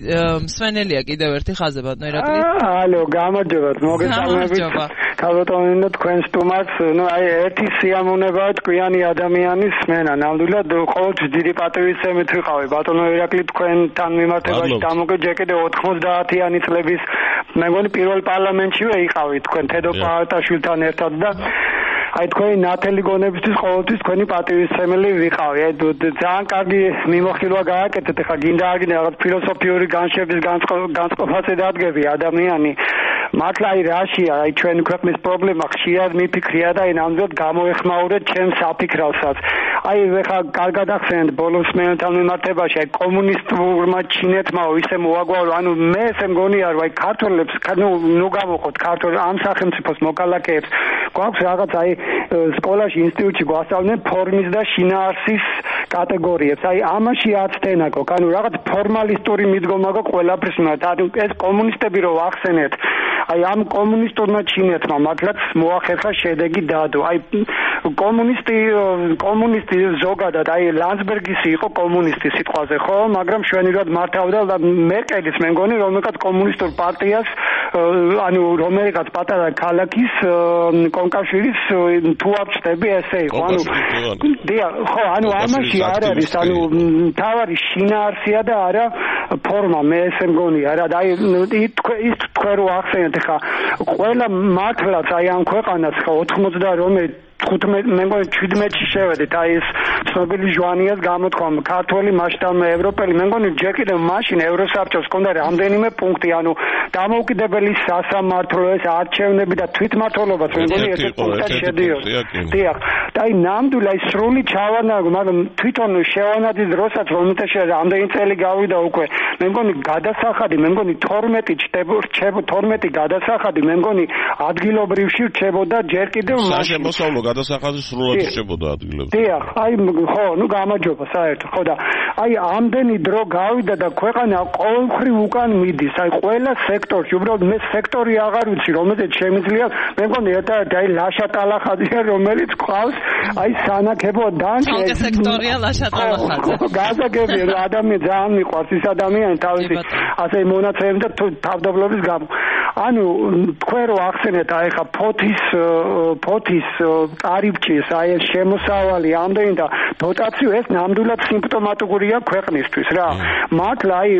სვენელია კიდევ ერთი ხაზი ბატონო ირაკლი ალო გამარჯობათ მოგესალმებით ქალბატონო თქვენს სტუმარს ნუ აი ერთი სიამოვნებაა ტყვიანი ადამიანის სმენა ნამდვილად ყოველთვის დიდი პატივისცემით ვიყავი ბატონო ირაკლი თქვენთან მიმართებაში დამოგეჯეკიდე ოთხმოცდაათიანი წლების მე მგონი პირველ პარლამენტშივე იყავი თქვენ თედო პაატაშვილთან ერთად და აი თქვენი ნათელი გონებისთვის ყოველთვის თქვენი პატივისცემელი ვიყავი. აი ძალიან კარგი მიმოხილვა გააკეთეთ. ეხლა გინდა აგინე რაღაც ფილოსოფიური განშების განწყობაზე დადგები ადამიანი. მართლა აი რაშია აი ჩვენი ქვეყნის პრობლემა ხშირად მიფიქრია და აი ნამდვილად გამოეხმაურეთ ჩემს საფიქრალსაც. აი ეხლა კარგად ახსენეთ ბოლოს მეენთან მიმართებაში აი კომუნისტურმა ჩინეთმაო ისე მოაგვარო ანუ მე ესე მგონია რომ აი ქართველებს ნუ ნუ გამოხოთ ქართულ ამ სახელმწიფოს მოკალაკეებს გვაქვს რაღაც აი სკოლაში ინსტიტუტში გვასწავლენ ფორმის და შინაარსის კატეგორიებს. აი ამაში აცდენა გქონდა ანუ რაღაც ფორმალისტური მიდგომა გქონდა ყველაფრის მიმართ. ანუ ეს კომუნისტები რო ახსენეთ აი ამ კომუნისტურმა ჩინეთმა მართლაც მოახერხა შედეგი დადო. აი კომუნისტი კომუნისტი ზოგადად აი ლანსბერგისი იყო კომუნისტი სიტყვაზე ხო, მაგრამ შვენივრად მართავდა მერკელის მე მგონი რომელიღაც კომუნისტურ პარტიას ანუ რომელიღაც პატარა ქალაქის კონკავშირის თუ აღწევი ესე იყო. ანუ დია ხო ანუ ამაში არ არის ანუ თავარი შინაარსია და არა ფორმა მე ესე მგონია რა და აი ის თქვენ რო ახსენეთ ხა ყველა მართლაც აი ამ ქვეყანას ხა ოთხმოცდა რომე ხუთმეტ მე მგონი შვიდმეტში შევედით აი ეს ცნობილი ჟვანიას გამოთქვა ქართული მასშტაბი ევროპელი მე მგონი ჯერ კიდევ მაშინ ევროსაბჭოს ჰქონდა რამდენიმე პუნქტი ანუ დამოუკიდებელი სასამართლო ეს არჩევნები და თვითმმართველობაც მე მგონი ეს პუნქტი შედიოდა დიახ და აი ნამდვილად აი სრული ჩავანაგო მაგრამ თვითონ შევანადი დროსაც რომელთაშ რამდენი წელი გავიდა უკვე მე მგონი გადასახადი მე მგონი თორმეტი რჩებოდა თორმეტი გადასახადი მე მგონი ადგილობრივში რჩებოდა ჯერ კიდევ მაშინ გადასახადი სრულად რჩებოდა ადგილებზე. დიახ, აი ხო, ნუ გამარჯობა საერთოდ. ხო და აი ამდენი დრო გავიდა და ქვეყანა ყოველხრივ უკან მიდის. აი ყველა სექტორში, უბრალოდ მე სექტორი აღარ ვიცი, რომელზეც შემიძლია, მე მგონი ერთ-ერთი აი ლაშა ტალახაძე, რომელიც ყავს, აი სანაკებო დანჭე. თალკე სექტორია ლაშა ტალახაძე. გასაგებია, რომ ადამიანი ძალიან მიყვარს ის ადამიანი თავისი ასე მონაცემი და თავდაბლობის გამო. ანუ თქვენ რო ახსენეთ აი ხა ფოთის ფოთის ტარიფჭის აი ეს შემოსავალი ამდენი და დოტაციო ეს ნამდვილად სიმპტომატურია ქვეყნისთვის რა. მართლა აი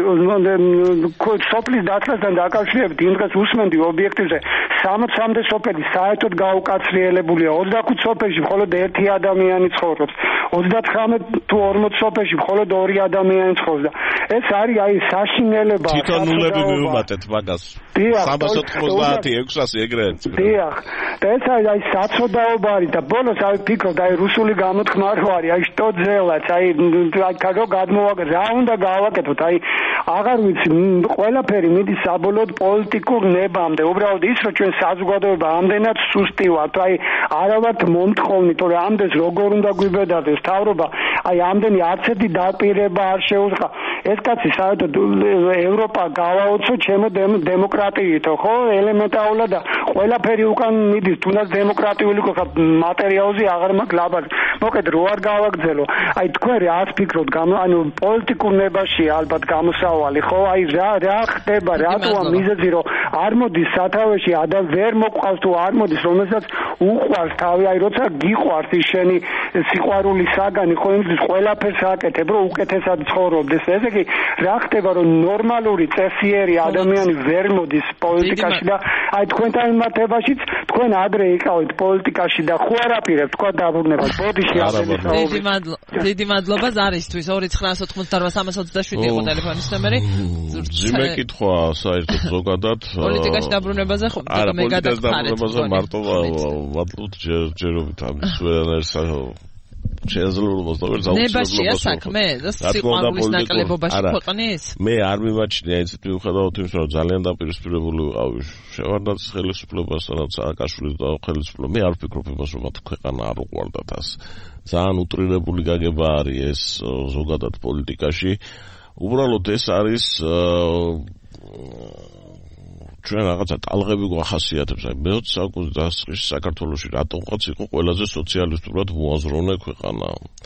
სოფლის დაცვასთან დაკავშირებით იმ დღეს უსმენდი ობიექტივზე სამოცამდე სოფელი საერთოდ გაუკაცრიელებულია, ოცდახუთ სოფელში მხოლოდ ერთი ადამიანი ცხოვრობს, ოცდათხრამეტ თუ ორმოც სოფელში მხოლოდ ორი ადამიანი ცხოვრობს და ეს არის აი საშინელება. თვითონ ნულები მიუმატეთ მაგას. სამას ოცდაათი ექვსასი ეგრეთ. დიახ. და ეს აი საცოდაობა არის და ბოლოს აი ფიქრობ აი რუსული გამოთქმა რო არის აი что делать აი კაგო გადმოვაგე რა უნდა გავაკეთოთ აი აღარ ვიცი ყველაფერი მიდის საბოლოოდ პოლიტიკურ ნებამდე უბრალოდ ის რომ ჩვენ საზოგადოება ამდენად სუსტი ვართ აი არა ვართ მომთხოვნი თორე ამდენს როგორ უნდა გვიბედავდეს თავრობა აი ამდენი არც ერთი დაპირება არ შეუძლია ეს კაცი საერთოდ ევროპა გავაოცო ჩემო დემოკრატიითო ხო ელემენტარულად და ყველაფერი უკან მიდის თუნდაც დემოკრატიული ხო მატერიალზე აღარ მაქვს ლაბაზი მოკეთ რო არ გავაგრძელო აი თქვენ რას ფიქრობთ ანუ პოლიტიკურ ნებაში ალბათ გამოსავალი ხო აი რა რა ხდება რატოა მიზეზი რომ არ მოდის სათავეში ადამ ვერ მოყავს თუ არ მოდის რომელსაც უყვარს თავი აი როცა გიყვარს ის შენი სიყვარული საგანი ხო იმის ყველაფერს აკეთებ რომ უკეთესად ცხოვრობდეს ესე იგი რა ხდება რომ ნორმალური წესიერი ადამიანი ვერ მოდის პოლიტიკაში და აი თქვენთან მიმართებაშიც თქვენ ადრე იყავით პოლიტიკაში და ხო არ აპირებთ თქვა დაბრუნებას ბოდიში დიდი მადლობა ზარისთვის ორი ცხრა ოთხმოცდაოთხ სამას ოცდაშვიდი იყო ტელეფონის ნომერი ძიმე კითხვა საერთოდ ზოგადად პოლიტიკაში დაბრუნებაზე ხო მე გადაგხარეთ მარტო ვატლუთ ჯერჯერობით ამის ვერანაირ შეიძლება მოსდევერ ნებაშია საქმე და სიყვარულის ნაკლებობაში ქვეყნის მე არ მიმაჩნია ისეთ მიუხედავად იმისა რომ ძალიან დაპირისპირებული ვიყავი შევარდნაძის ხელისუფლებასთან სააკაშვილის და ხელისუფლება მე არ ვფიქრობ იმას რომ მათ ქვეყანა არ უყვარდათ ას ძალიან უტრირებული გაგება არის ეს ზოგადად პოლიტიკაში უბრალოდ ეს არის ჩვენ რაღაცა ტალღები გვახასიათებს აი მეოცე საუკუნის დასაწყისში საქართველოში რატომღაც იყო ყველაზე სოციალისტურად მოაზროვნე ქვეყანა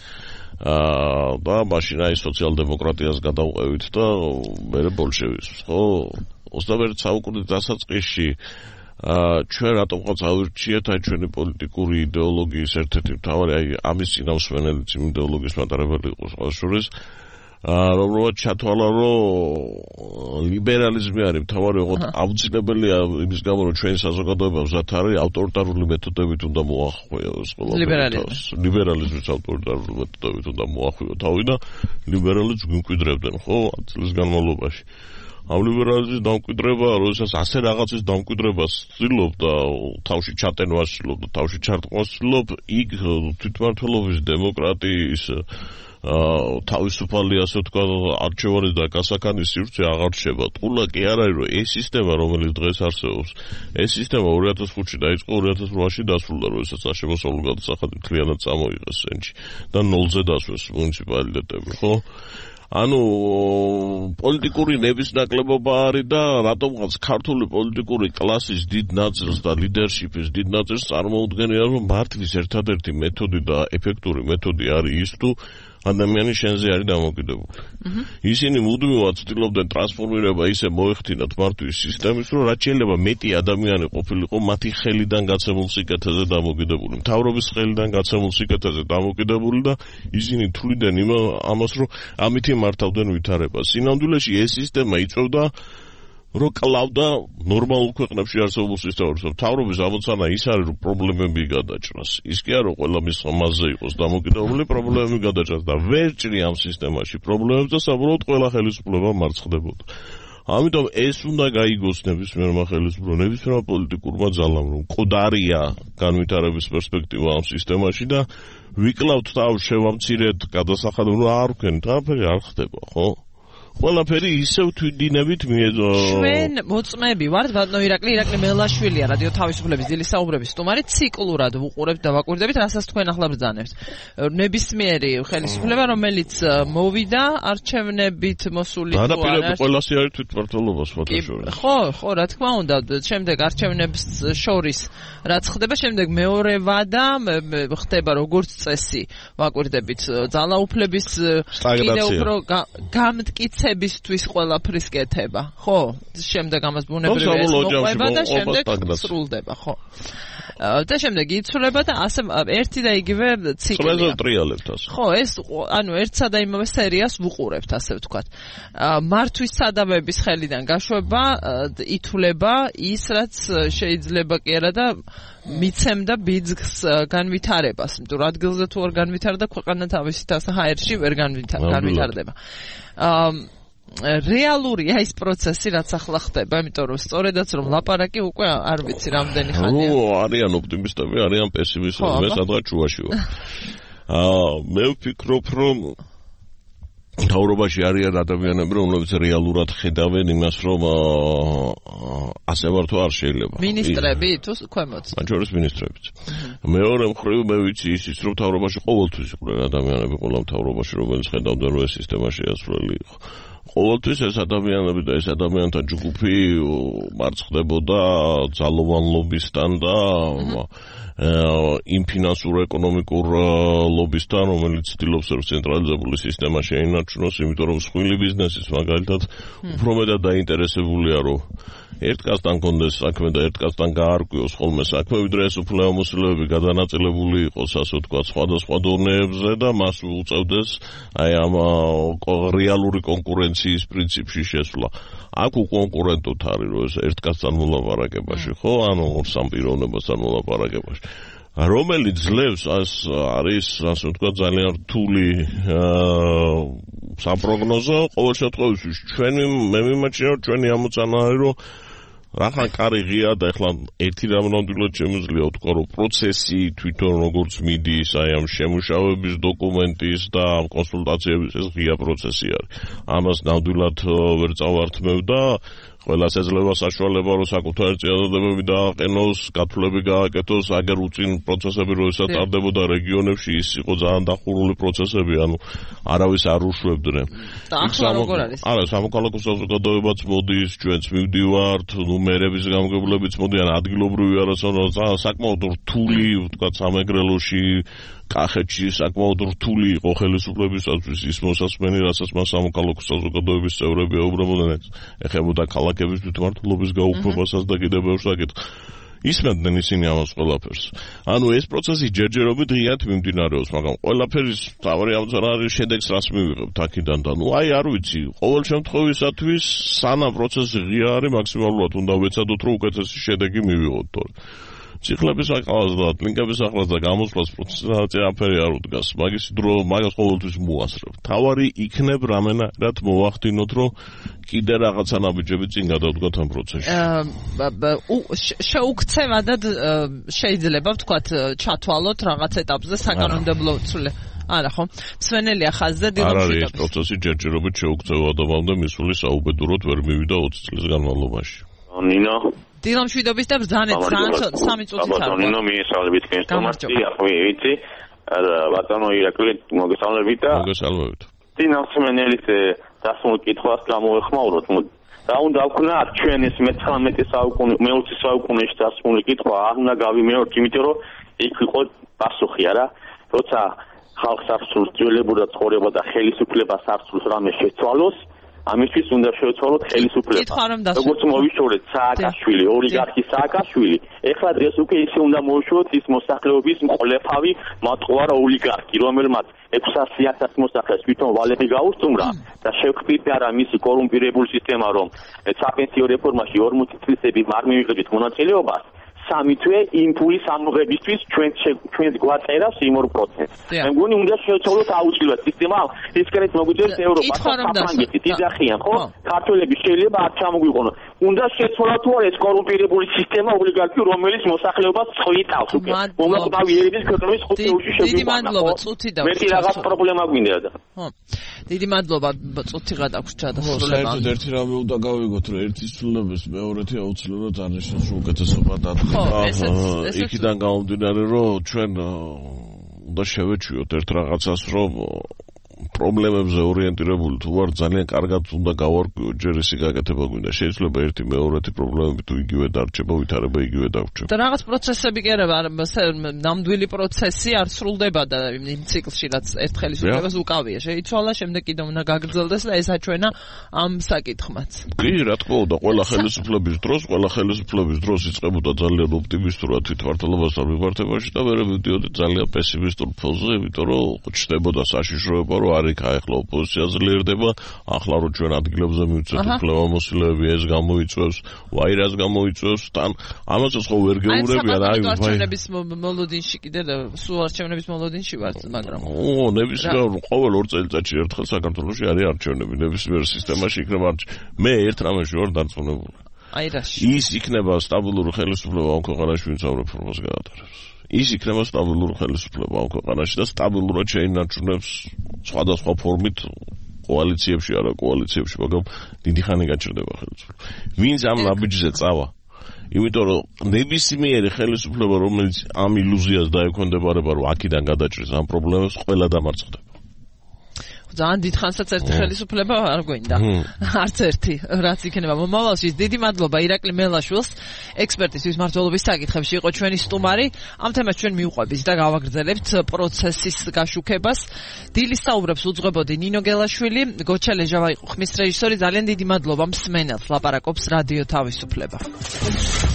აა და მაშინ აი სოციალ-დემოკრატიას გადავყევით და მერე ბოლშევიზმს ხო ოცდამეერთე საუკუნის დასაწყისში აა ჩვენ რატომღაც ავირჩიეთ აი ჩვენი პოლიტიკური იდეოლოგიის ერთ-ერთი მთავარი აი ამის წინამსვენელიც იმ იდეოლოგიის მატარებელი იყო სხვა შორის რომელსაც ჩათვალა რომ ლიბერალიზმი არის მთავარი ოღონდ აუცილებელია იმის გამო რომ ჩვენი საზოგადოება მზად არის ავტორიტარული მეთოდებით უნდა მოახყვიოს ლიბერალიზმი ლიბერალიზმის ავტორიტარული მეთოდებით უნდა მოახყვიოს თავი და ლიბერალებს გვიმკვიდრებდნენ ხო წლის განმავლობაში ამ ლიბერალიზმის დამკვიდრება როდესაც ასე რაღაცის დამკვიდრებას ცდილობ და თავში ჩატენვას ცდილობ და თავში ჩარტყმას ცდილობ იქ თვითმმართველობის დემოკრატიის თავისუფალი ასე თქვა არჩევანის და გასახანის სივრცე აღარ რჩება. ტყულა კი არ არის რომ ეს სისტემა რომელიც დღეს არსებობს, ეს სისტემა ორი ათას ხუთში დაიწყო ორი ათას რვაში დასრულდა, როდესაც სამშობლო გადასახადი მთლიანად წამოიღეს სენჩი და ნოლზე დასვეს მუნიციპალიტეტები, ხო? ანუ პოლიტიკური ნების ნაკლებობა არის და რატომღაც ქართული პოლიტიკური კლასის დიდ ნაწილს და ლიდერშიპის დიდ ნაწილს წარმოუდგენია რომ მართლის ერთადერთი მეთოდი და ეფექტური მეთოდი არის ის თუ ადამიანი შენზე არის დამოკიდებული. ისინი მუდმივად ცდილობდნენ ტრანსფორმირება ისე მოეხდინათ მართლის სისტემის, რომ რაც შეიძლება მეტი ადამიანი ყოფილიყო მათი ხელიდან გაცემულ სიკეთეზე დამოკიდებული, მთავრობის ხელიდან გაცემულ სიკეთეზე დამოკიდებული და ისინი თვლიდნენ ამას, რომ ამით იმართავდნენ ვითარებას. სინამდვილეში ეს სისტემა იწვევდა რო კლავდა ნორმალურ ქვეყნებში არსებულ სისტემებს. მთავრობის ამოცანა ის არის, რომ პრობლემები გადაჭრას. ის კი არა, რომ ყველა მის მასზე იყოს დამოკიდებული, პრობლემები გადაჭრას და ვერ ჭრი ამ სისტემაში პრობლემებს და საბოლოოდ ყველა ხელისუფლება მარცხდებოდა. ამიტომ ეს უნდა გაიგოს ნებისმიერმა ხელისუფლებამ, ნებისმიერმა პოლიტიკურმა ძალამ, რომ მკვდარია განვითარების პერსპექტივა ამ სისტემაში და ვიკლავთ თავს, შევამცირეთ გადასახადები, რომ არ ვქენთ, არაფერი არ ხდება, ხო? ყველაფერი ისევ თვითდინებით მიეძო. ჩვენ მოწმეები ვართ, ბატონო ირაკლი, ირაკლი მელაშვილია, რადიო თავისუფლების დილის საუბრების სტუმარი, ციკლურად ვუყურებთ და ვაკვირდებით, რასაც თქვენ ახლა ბრძანებთ. ნებისმიერი ხელისუფლება, რომელიც მოვიდა არჩევნებით მოსული თუ არა. დანაპირები ყველასი არის თვითმმართველობას ფოთაშორის. ხო, ხო, რა თქმა უნდა, შემდეგ არჩევნებს შორის რაც ხდება, შემდეგ მეორე ვადა ხდება როგორც წესი, ვაკვირდებით, ძალაუფლების კიდევ უფრო გამტკიცება კეთებისთვის ყველაფრის კეთება, ხო? შემდეგ ამას ბუნებრივია ეს მოყვება და შემდეგ სრულდება, ხო? და შემდეგ იცვლება და ასე ერთი და იგივე ციკლია. სწორედ ტრიალებთ ასე. ხო, ეს ანუ ერთსა და იმავე სერიას ვუყურებთ, ასე ვთქვათ. მართვის სადავების ხელიდან გაშვება, ითვლება ის, რაც შეიძლება კი არა და მიცემდა ბიძგს განვითარებას. იმიტომ რომ ადგილზე თუ არ განვითარდა, ქვეყანა თავისით ასე ჰაერში ვერ განვითარდება. რეალურია ის პროცესი, რაც ახლა ხდება, იმიტომ რომ სწორედაც რომ ლაპარაკი უკვე არ ვიცი რამდენი ხანია. ნუ არიან ოპტიმისტები, არიან პესიმისტები, მე სადღაც შუაში ვარ. აა მე ვფიქრობ, რომ თავრობაში არიან ადამიანები, რომლებიც რეალურად ხედავენ იმას, რომ ასე ვარ თუ არ შეიძლება. მინისტრები თუ ქვემოც? მათ შორის მინისტრებიც. მეორე მხრივ მე ვიცი ისიც, რომ თავრობაში ყოველთვის იყვნენ ადამიანები, ყველა თავრობაში, რომელიც ხედავდნენ, რომ ეს სისტემა შეასრულებელი იყო. ყოველთვის ეს ადამიანები და ეს ადამიანთა ჯგუფი მარცხდებოდა ძალოვან ლობისთან და იმ ფინანსურ ეკონომიკურ ლობისთან, რომელიც ცდილობს ცენტრალიზებული სისტემა შეინარჩუნოს, იმიტომ რომ მსხვილი ბიზნესის მაგალითად უფრო მეტად დაინტერესებულია, რომ ერთ კაცთან კონდეს საქმე და ერთ კაცთან გაარკვიოს ხოლმე საქმე, ვიდრე ეს უფლებამოსილოები გადანაწილებული იყოს, ასე ვთქვათ, სხვადასხვა დონეებზე და მას უწევდეს აი ამ რეალური კონკურენციის პრინციპში შესვლა. აქ უკონკურენტოთ არის, რომ ეს ერთ კაცთან მოლაპარაკებაში, ხო? ანუ სამ პიროვნებასთან მოლაპარაკებაში. რომელიც ძლევს ას არის, ასე ვთქვათ, ძალიან რთული საპროგნოზო, ყოველ შემთხვევაში ჩვენი მე მიმაჩნია, რომ ჩვენი ამოცანა არის, რომ რახან კარი ღია და ეხლა ერთი რამ ნამდვილად შემიძლია ვთქვა, რომ პროცესი თვითონ როგორც მიდის, აი ამ შემუშავების დოკუმენტის და ამ კონსულტაციების ეს ღია პროცესი არის. ამას ნამდვილად ვერ წავართმევ და ყველას ეძლევა საშუალება, რომ საკუთარი წინადადებები დააყენოს, გათვლები გააკეთოს, აგერ უწინ პროცესები როდესაც ტარდებოდა რეგიონებში, ის იყო ძალიან დახურული პროცესები, ანუ არავის არ უშვებდნენ. და ახლა როგორ არის? არა, სამოქალაქო საზოგადოებაც მოდის, ჩვენც მივდივართ, ნუ მერების გამგებლებიც მოდიან, ადგილობრივი არასონა, საკმაოდ რთული, ვთქვათ, სამეგრელოში კახეთში საკმაოდ რთული იყო ხელისუფლებისათვის ის მოსასმენი, რასაც მას სამოქალაქო საზოგადოების წევრები ეუბნებოდნენ, ეხებოდა ქალაქების თვითმმართველობის გაუქმებასაც და კიდევ ბევრ საკითხს. ისმენდნენ ისინი ამას ყველაფერს. ანუ ეს პროცესი ჯერჯერობით ღიად მიმდინარეობს, მაგრამ ყველაფერის თავი ამცარა არის შედეგს რას მივიღებთ აქედან და ნუ აი არ ვიცი, ყოველ შემთხვევისათვის სანამ პროცესი ღია არის, მაქსიმალურად უნდა ვეცადოთ, რომ უკეთესი შედეგი მივიღოთ თორე. ციხლების აკალას და ლინკების ახლას და გამოსვლას პროცესი აფერი არ უდგას. მაგის დრო მაგას ყოველთვის მოასწრებ. თავარი იქნებ რამენად მოვახდინოთ, რომ კიდე რაღაცა ნაბიჯები წინ გადავდგათ ამ პროცესში. შეუქცევადად შეიძლება ვთქვათ ჩათვალოთ რაღაც ეტაპზე საკანონმდებლო ცვლილება. არა ხო? მსვენელია ხაზზე დილამშვიდობის. არ არის ეს პროცესი ჯერჯერობით შეუქცევადობამდე მისული საუბედუროდ ვერ მივიდა ოცი წლის განმავლობაში. ნინო დილამშვიდობის და ბრძანეთ სამი წუთი წარვა. ბატონო მიესალმებით თქვენს თამაში, ახლა ვიცი, ბატონო ირაკლი მოგესალმებით და მოგესალმებით. დინასმენელის დასმულ კითხვას გამოვეხმაუროთ. რა უნდა ვქნათ ჩვენ ეს მეთორმეტე საუკუნე, მეოცე საუკუნეში დასმული კითხვა არ უნდა გავიმეორთ, იმიტომ რომ იქ იყო პასუხი არა, როცა ხალხს არსულს ძველებურად ცხოვრება და ხელისუფლებას არსულს რამე შეცვალოს, ამისთვის უნდა შევცვალოთ ხელისუფლება. როგორც მოვიშორეთ სააკაშვილი, ოლიგარქი სააკაშვილი, ეხლა დღეს უკვე ისე უნდა მოვიშოროთ ის მოსახლეობის მყოლეფავი მატყუარა ოლიგარქი, რომელმაც ექვსასი ათასი მოსახლეს თვითონ ვალები გაუსწუმრა და შევქმნიდა მისი კორუმპირებული სისტემა, რომ საპენსიო რეფორმაში ორმოცი წლისები არ მივიღებთ მონაწილეობას. სამი თვე იმპულის ამოღებისთვის ჩვენ ჩვენს გვაწერავს იმ ორ პროცენტს. მე მგონი უნდა შევცვალოთ აუცილებლად სისტემა, ისკრეთ მოგვიძებს ევროპა, საფრანგეთი, დიზახიან, ხო? ქართველები შეიძლება არ ჩამოგვიყონო. უნდა შეცვალოთ თუ არა ეს კორუმპირებული სისტემა ოლიგარქი, რომელიც მოსახლეობას წვიტავს უკვე. მომაკვდავი ერების ქვეყნების ხუთეულში შეგვიყვანა. დიდი მადლობა, წუთი და მეტი რაღაც პრობლემა გვინდა და. ხო. დიდი მადლობა, წუთი გადაგვრჩა და სრულდება. საერთოდ ერთი რამე უნდა გავიგოთ, რომ ერთის ცვლილების მეორეთი აუცილებლად არნიშნავს უკეთესობა და იქიდან გამომდინარე, რომ ჩვენ უნდა შევეჩვიოთ ერთ რაღაცას, რომ პრობლემებზე ორიენტირებული თუ ვარ ძალიან კარგად უნდა გავარკვიო ჯერ ისი გაკეთება გვინდა შეიძლება ერთი მეორეთი პრობლემები თუ იგივე დარჩება ვითარება იგივე დარჩება და რაღაც პროცესები კი არა ნამდვილი პროცესი არ სრულდება და იმ ციკლში რაც ერთ ხელისუფლებას უკავია შეიცვალა შემდეგ კიდევ უნდა გაგრძელდეს და ეს აჩვენა ამ საკითხმაც კი რა თქმა უნდა ყველა ხელისუფლების დროს ყველა ხელისუფლების დროს იწყებოდა ძალიან ოპტიმისტურად თვითმმართველობასთან მიმართებაში და ვერ მივდიოდი ძალიან პესიმისტურ ფონზე იმიტომ რომ ჩნდებოდა საშიშროება რომ არ იქა ახლა ოპოზიცია ძლიერდება ახლა რო ჩვენ ადგილებზე მივცეთ უფლებამოსილები ეს გამოიწვევს ვაირას გამოიწვევს თან ამასაც ხო ვერ გეუბნებიან აი არჩევნების მოლოდინში კიდე სულ არჩევნების მოლოდინში ვართ მაგრამ ო ნებისმიერ ყოველ ორ წელიწადში ერთხელ საქართველოში არის არჩევნები ნებისმიერ სისტემაში იქნება მე ერთ რამეში ვარ დარწმუნებული აი რაში ის იქნება სტაბილური ხელისუფლება ამ ქვეყანაში ვინც ამ რეფორმას გაატარებს ის იქნება სტაბილური ხელისუფლება ამ ქვეყანაში და სტაბილურად შეინარჩუნებს სხვადასხვა ფორმით კოალიციებში არა კოალიციებში მაგრამ დიდი ხანი გაჩერდება ხელისუფლება ვინც ამ ნაბიჯზე წავა იმიტომ რომ ნებისმიერი ხელისუფლება რომელიც ამ ილუზიას დაექვემდებარება რომ აქედან გადაჭრის ამ პრობლემებს ყველა დამარცხდება ძალიან დიდხანსაც ერთი ხელისუფლება არ გვინდა. არც ერთი, რაც იქნება მომავალში. დიდი მადლობა ირაკლი მელაშვილს, ექსპერტისთვის მმართველობის საკითხებში იყო ჩვენი სტუმარი. ამ თემას ჩვენ მივყვებით და გავაგრძელებთ პროცესის გაშუქებას. დილის საუბრებს უძღვებოდი ნინო გელაშვილი, გოჩა ლეჟავა იყო ხმის რეჟისორი. ძალიან დიდი მადლობა მსმენელს, ლაპარაკობს რადიო თავისუფლება.